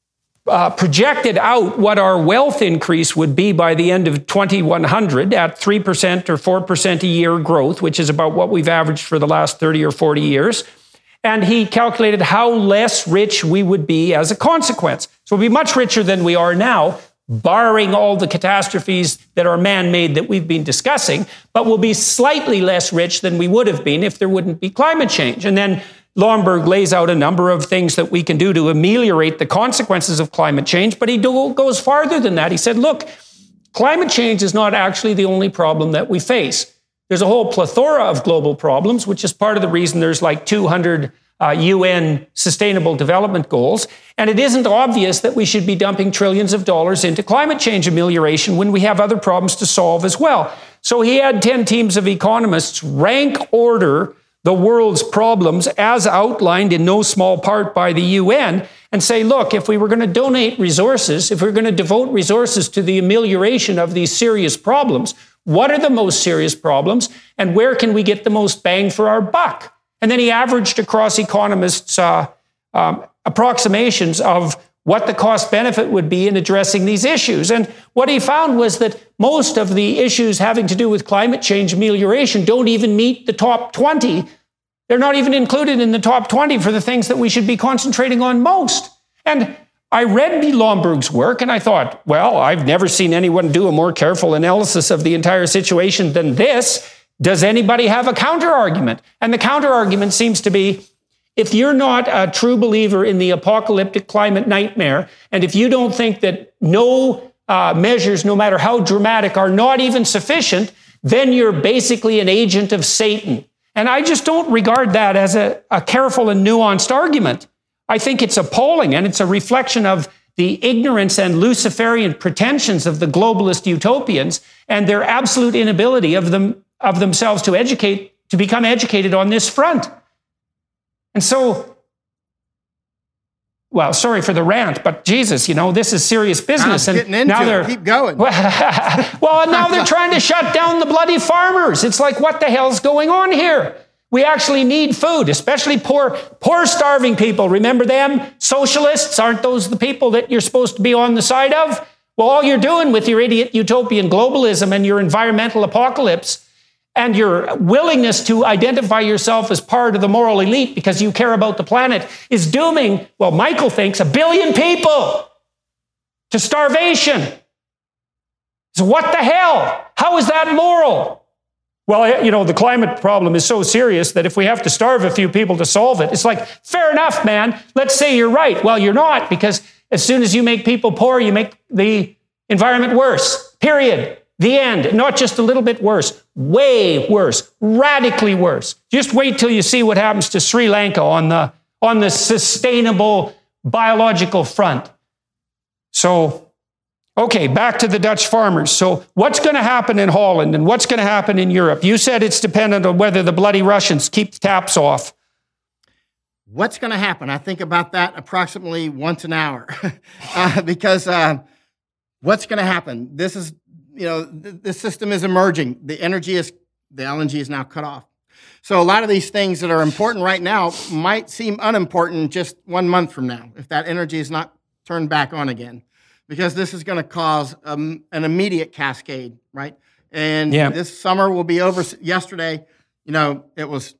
Uh, projected out what our wealth increase would be by the end of twenty-one hundred at three percent or four percent a year growth, which is about what we've averaged for the last thirty or forty years. And he calculated how less rich we would be as a consequence. So we'll be much richer than we are now, barring all the catastrophes that are man-made that we've been discussing, but we'll be slightly less rich than we would have been if there wouldn't be climate change. And then Lomborg lays out a number of things that we can do to ameliorate the consequences of climate change, but he do, goes farther than that. He said, look, climate change is not actually the only problem that we face. There's a whole plethora of global problems, which is part of the reason there's like two hundred uh, U N Sustainable Development Goals. And it isn't obvious that we should be dumping trillions of dollars into climate change amelioration when we have other problems to solve as well. So he had ten teams of economists rank order the world's problems as outlined in no small part by the U N and say, look, if we were going to donate resources, if we we're going to devote resources to the amelioration of these serious problems, what are the most serious problems and where can we get the most bang for our buck? And then he averaged across economists' uh, um, approximations of what the cost benefit would be in addressing these issues. And what he found was that most of the issues having to do with climate change amelioration don't even meet the top twenty. They're not even included in the top twenty for the things that we should be concentrating on most. And I read Lomborg's work and I thought, well, I've never seen anyone do a more careful analysis of the entire situation than this. Does anybody have a counter-argument? And the counter-argument seems to be, if you're not a true believer in the apocalyptic climate nightmare, and if you don't think that no uh, measures, no matter how dramatic, are not even sufficient, then you're basically an agent of Satan. And I just don't regard that as a, a careful and nuanced argument. I think it's appalling, and it's a reflection of the ignorance and Luciferian pretensions of the globalist utopians and their absolute inability of them of themselves to educate, to become educated on this front. And so, well, sorry for the rant, but Jesus, you know, this is serious business. I'm getting into now they're, it. Keep going. Well, now they're trying to shut down the bloody farmers. It's like, what the hell's going on here? We actually need food, especially poor, poor, starving people. Remember them? Socialists, aren't those the people that you're supposed to be on the side of? Well, all you're doing with your idiot utopian globalism and your environmental apocalypse and your willingness to identify yourself as part of the moral elite because you care about the planet is dooming, well, Michael thinks, a billion people to starvation. So what the hell? How is that moral? Well, you know, the climate problem is so serious that if we have to starve a few people to solve it, it's like, fair enough, man. Let's say you're right. Well, you're not, because as soon as you make people poor, you make the environment worse. Period. The end. Not just a little bit worse. Way worse. Radically worse. Just wait till you see what happens to Sri Lanka on the, on the sustainable biological front. So, okay, back to the Dutch farmers. So what's going to happen in Holland and what's going to happen in Europe? You said it's dependent on whether the bloody Russians keep the taps off. What's going to happen? I think about that approximately once an hour uh, because uh, what's going to happen? This is, you know, the, the system is emerging. The energy is, the L N G is now cut off. So a lot of these things that are important right now might seem unimportant just one month from now if that energy is not turned back on again. Because this is going to cause um, an immediate cascade, right? And yeah. This summer will be over. Yesterday, you know, it was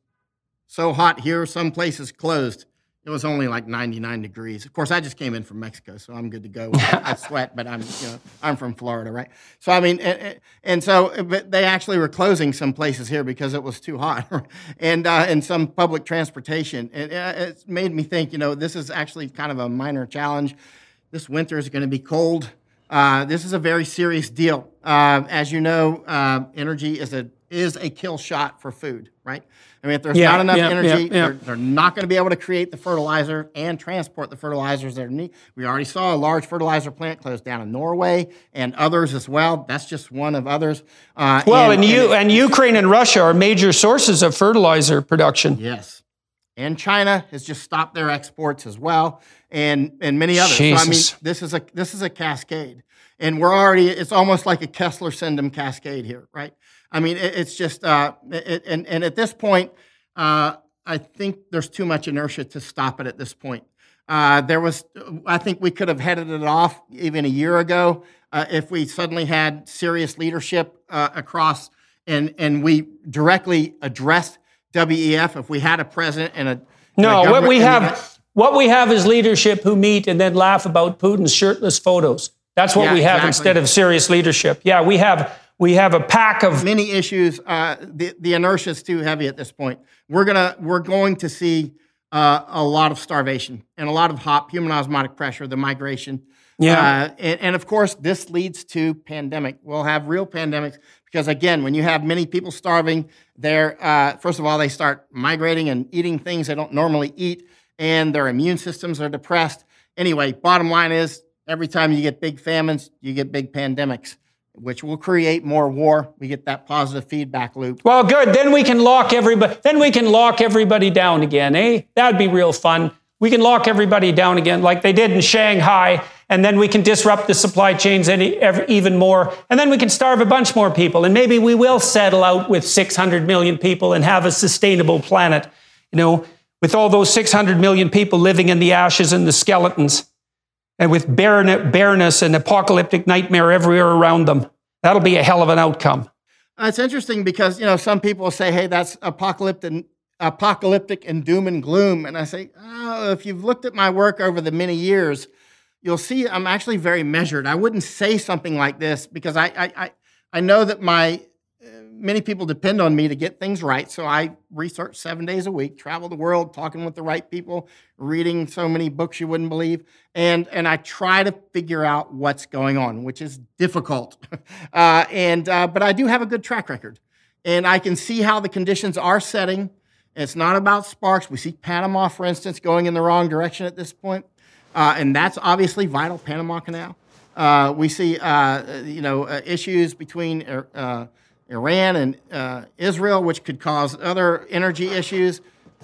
so hot here, some places closed. It was only like ninety-nine degrees. Of course, I just came in from Mexico, so I'm good to go. I sweat, but I'm, you know, I'm from Florida, right? So I mean, and, and so but they actually were closing some places here because it was too hot, and uh, and some public transportation. And it made me think, you know, this is actually kind of a minor challenge. This winter is going to be cold. Uh, this is a very serious deal. Uh, as you know, uh, energy is a is a kill shot for food, right? I mean, if there's yeah, not enough yeah, energy, yeah, yeah. They're, they're not going to be able to create the fertilizer and transport the fertilizers that are needed. We already saw a large fertilizer plant close down in Norway and others as well. That's just one of others. Uh, well, and, and, you, and, and Ukraine and Russia are major sources of fertilizer production. Yes. And China has just stopped their exports as well, and and many others. Jesus. So I mean, this is a this is a cascade, and we're already. It's almost like a Kessler-Syndom cascade here, right? I mean, it, it's just uh, it, and and at this point, uh, I think there's too much inertia to stop it at this point. Uh, there was, I think we could have headed it off even a year ago uh, if we suddenly had serious leadership uh, across, and and we directly addressed W E F, if we had a president and a no, and a what we have, that, what we have is leadership who meet and then laugh about Putin's shirtless photos. That's what yeah, we have exactly. instead of serious leadership. Yeah, we have we have a pack of many issues. Uh, the the inertia is too heavy at this point. We're gonna we're going to see uh, a lot of starvation and a lot of H O P, human osmotic pressure, the migration. Yeah, uh, and, and of course this leads to pandemic. We'll have real pandemics. Because again, when you have many people starving, they're uh, first of all they start migrating and eating things they don't normally eat, and their immune systems are depressed. Anyway, bottom line is, every time you get big famines, you get big pandemics, which will create more war. We get that positive feedback loop. Well, good. Then we can lock everybody. Then we can lock everybody down again, eh? That'd be real fun. We can lock everybody down again, like they did in Shanghai, and then we can disrupt the supply chains any, every, even more, and then we can starve a bunch more people, and maybe we will settle out with six hundred million people and have a sustainable planet, you know, with all those six hundred million people living in the ashes and the skeletons, and with barren, barrenness and apocalyptic nightmare everywhere around them. That'll be a hell of an outcome. Uh, it's interesting because, you know, some people say, hey, that's apocalyptic apocalyptic and doom and gloom. And I say, oh, if you've looked at my work over the many years, you'll see I'm actually very measured. I wouldn't say something like this because I I, I, I know that my uh, many people depend on me to get things right. So I research seven days a week, travel the world, talking with the right people, reading so many books you wouldn't believe. And, and I try to figure out what's going on, which is difficult. uh, and uh, but I do have a good track record. And I can see how the conditions are setting. It's not about sparks. We see Panama, for instance, going in the wrong direction at this point. Uh, and that's obviously vital, Panama Canal. Uh, we see, uh, you know, uh, issues between uh, Iran and uh, Israel, which could cause other energy issues.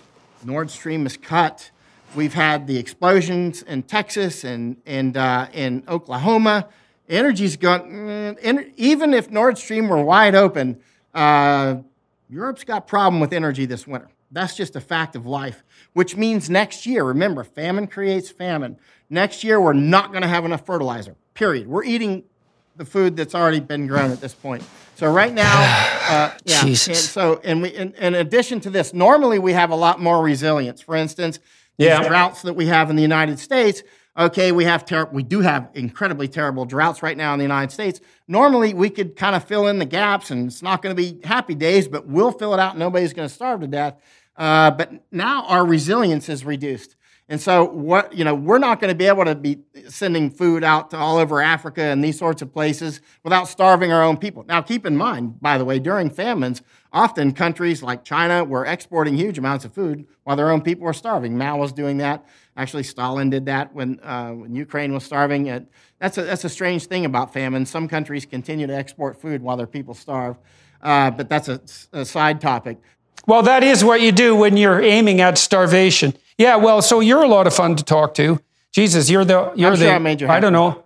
Nord Stream is cut. We've had the explosions in Texas and, and uh, in Oklahoma. Energy's gone, mm, even if Nord Stream were wide open, uh, Europe's got a problem with energy this winter. That's just a fact of life, which means next year, remember, famine creates famine. Next year, we're not going to have enough fertilizer, period. We're eating the food that's already been grown at this point. So right now, uh, yeah. Jesus. And so, and we, in, in addition to this, normally we have a lot more resilience. For instance, yeah. these droughts that we have in the United States. Okay, we have ter- we do have incredibly terrible droughts right now in the United States. Normally, we could kind of fill in the gaps, and it's not going to be happy days, but we'll fill it out. Nobody's going to starve to death. Uh, but now our resilience is reduced. And so, what you know, we're not going to be able to be sending food out to all over Africa and these sorts of places without starving our own people. Now, keep in mind, by the way, during famines, often countries like China were exporting huge amounts of food while their own people were starving. Mao was doing that. Actually, Stalin did that when uh, when Ukraine was starving. Uh, that's a that's a strange thing about famine. Some countries continue to export food while their people starve, uh, but that's a, a side topic. Well, that is what you do when you're aiming at starvation. Yeah, well, so you're a lot of fun to talk to. Jesus, you're the you're I'm the sure I made you happy. I don't know.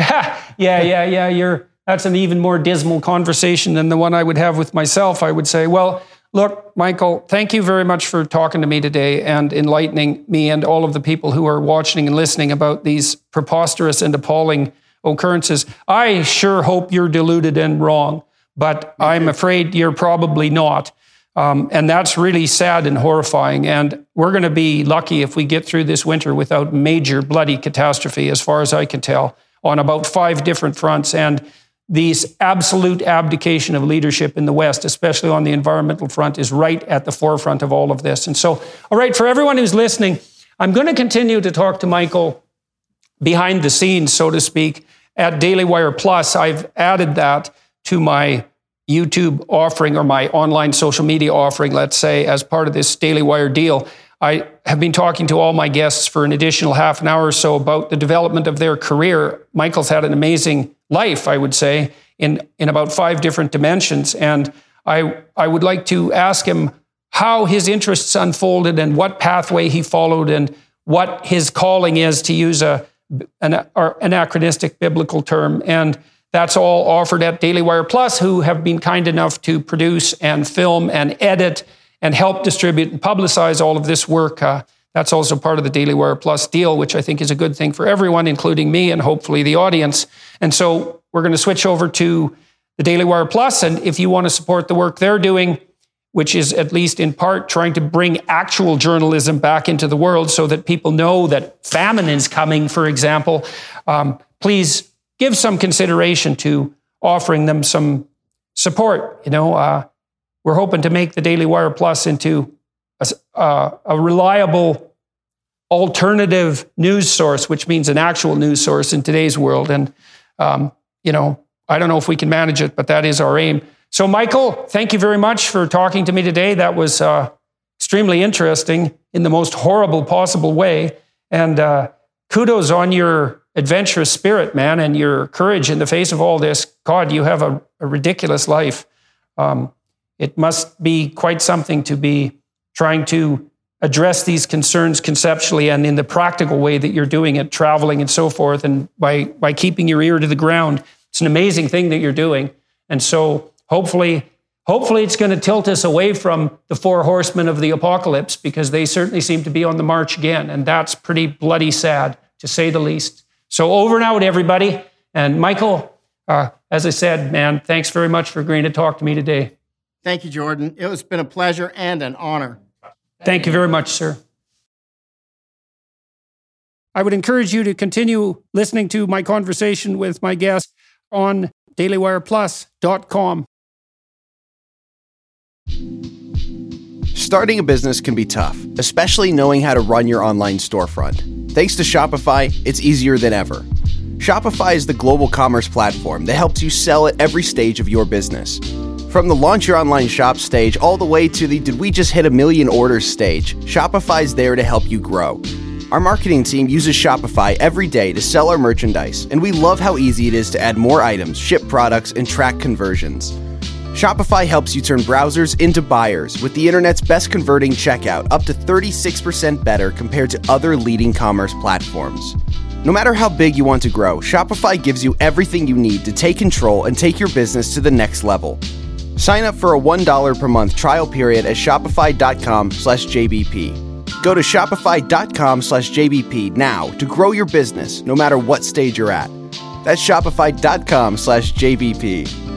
yeah, yeah, yeah. You're that's an even more dismal conversation than the one I would have with myself, I would say. Well, look, Michael, thank you very much for talking to me today and enlightening me and all of the people who are watching and listening about these preposterous and appalling occurrences. I sure hope you're deluded and wrong, but I'm afraid you're probably not. Um, and that's really sad and horrifying. And we're going to be lucky if we get through this winter without major bloody catastrophe, as far as I can tell, on about five different fronts. And this absolute abdication of leadership in the West, especially on the environmental front, is right at the forefront of all of this. And so, all right, for everyone who's listening, I'm going to continue to talk to Michael behind the scenes, so to speak, at Daily Wire Plus. I've added that to my YouTube offering, or my online social media offering, let's say, as part of this Daily Wire deal. I have been talking to all my guests for an additional half an hour or so about the development of their career. Michael's had an amazing life, I would say, in, in about five different dimensions. And I, I would like to ask him how his interests unfolded and what pathway he followed and what his calling is, to use a, an or anachronistic biblical term. And that's all offered at Daily Wire Plus, who have been kind enough to produce and film and edit and help distribute and publicize all of this work. Uh, that's also part of the Daily Wire Plus deal, which I think is a good thing for everyone, including me and hopefully the audience. And so we're going to switch over to the Daily Wire Plus. And if you want to support the work they're doing, which is at least in part trying to bring actual journalism back into the world so that people know that famine is coming, for example, um, please give some consideration to offering them some support. You know, uh, we're hoping to make the Daily Wire Plus into a, uh, a reliable alternative news source, which means an actual news source in today's world. And, um, you know, I don't know if we can manage it, but that is our aim. So, Michael, thank you very much for talking to me today. That was uh, extremely interesting in the most horrible possible way. And uh, kudos on your adventurous spirit, man, and your courage in the face of all this. God, you have a, a ridiculous life. Um, it must be quite something to be trying to address these concerns conceptually and in the practical way that you're doing it, traveling and so forth, and by, by keeping your ear to the ground. It's an amazing thing that you're doing. And so hopefully, hopefully it's going to tilt us away from the four horsemen of the apocalypse, because they certainly seem to be on the march again. And that's pretty bloody sad, to say the least. So over and out, everybody. And Michael, uh, as I said, man, thanks very much for agreeing to talk to me today. Thank you, Jordan. It has been a pleasure and an honor. Thank you very much, sir. I would encourage you to continue listening to my conversation with my guest on daily wire plus dot com. Starting a business can be tough, especially knowing how to run your online storefront. Thanks to Shopify, it's easier than ever. Shopify is the global commerce platform that helps you sell at every stage of your business. From the launch your online shop stage all the way to the did we just hit a million orders stage, Shopify's there to help you grow. Our marketing team uses Shopify every day to sell our merchandise, and we love how easy it is to add more items, ship products, and track conversions. Shopify helps you turn browsers into buyers with the internet's best converting checkout, up to thirty-six percent better compared to other leading commerce platforms. No matter how big you want to grow, Shopify gives you everything you need to take control and take your business to the next level. Sign up for a one dollar per month trial period at shopify.com slash JBP. Go to shopify.com slash JBP now to grow your business, no matter what stage you're at. That's shopify.com slash JVP.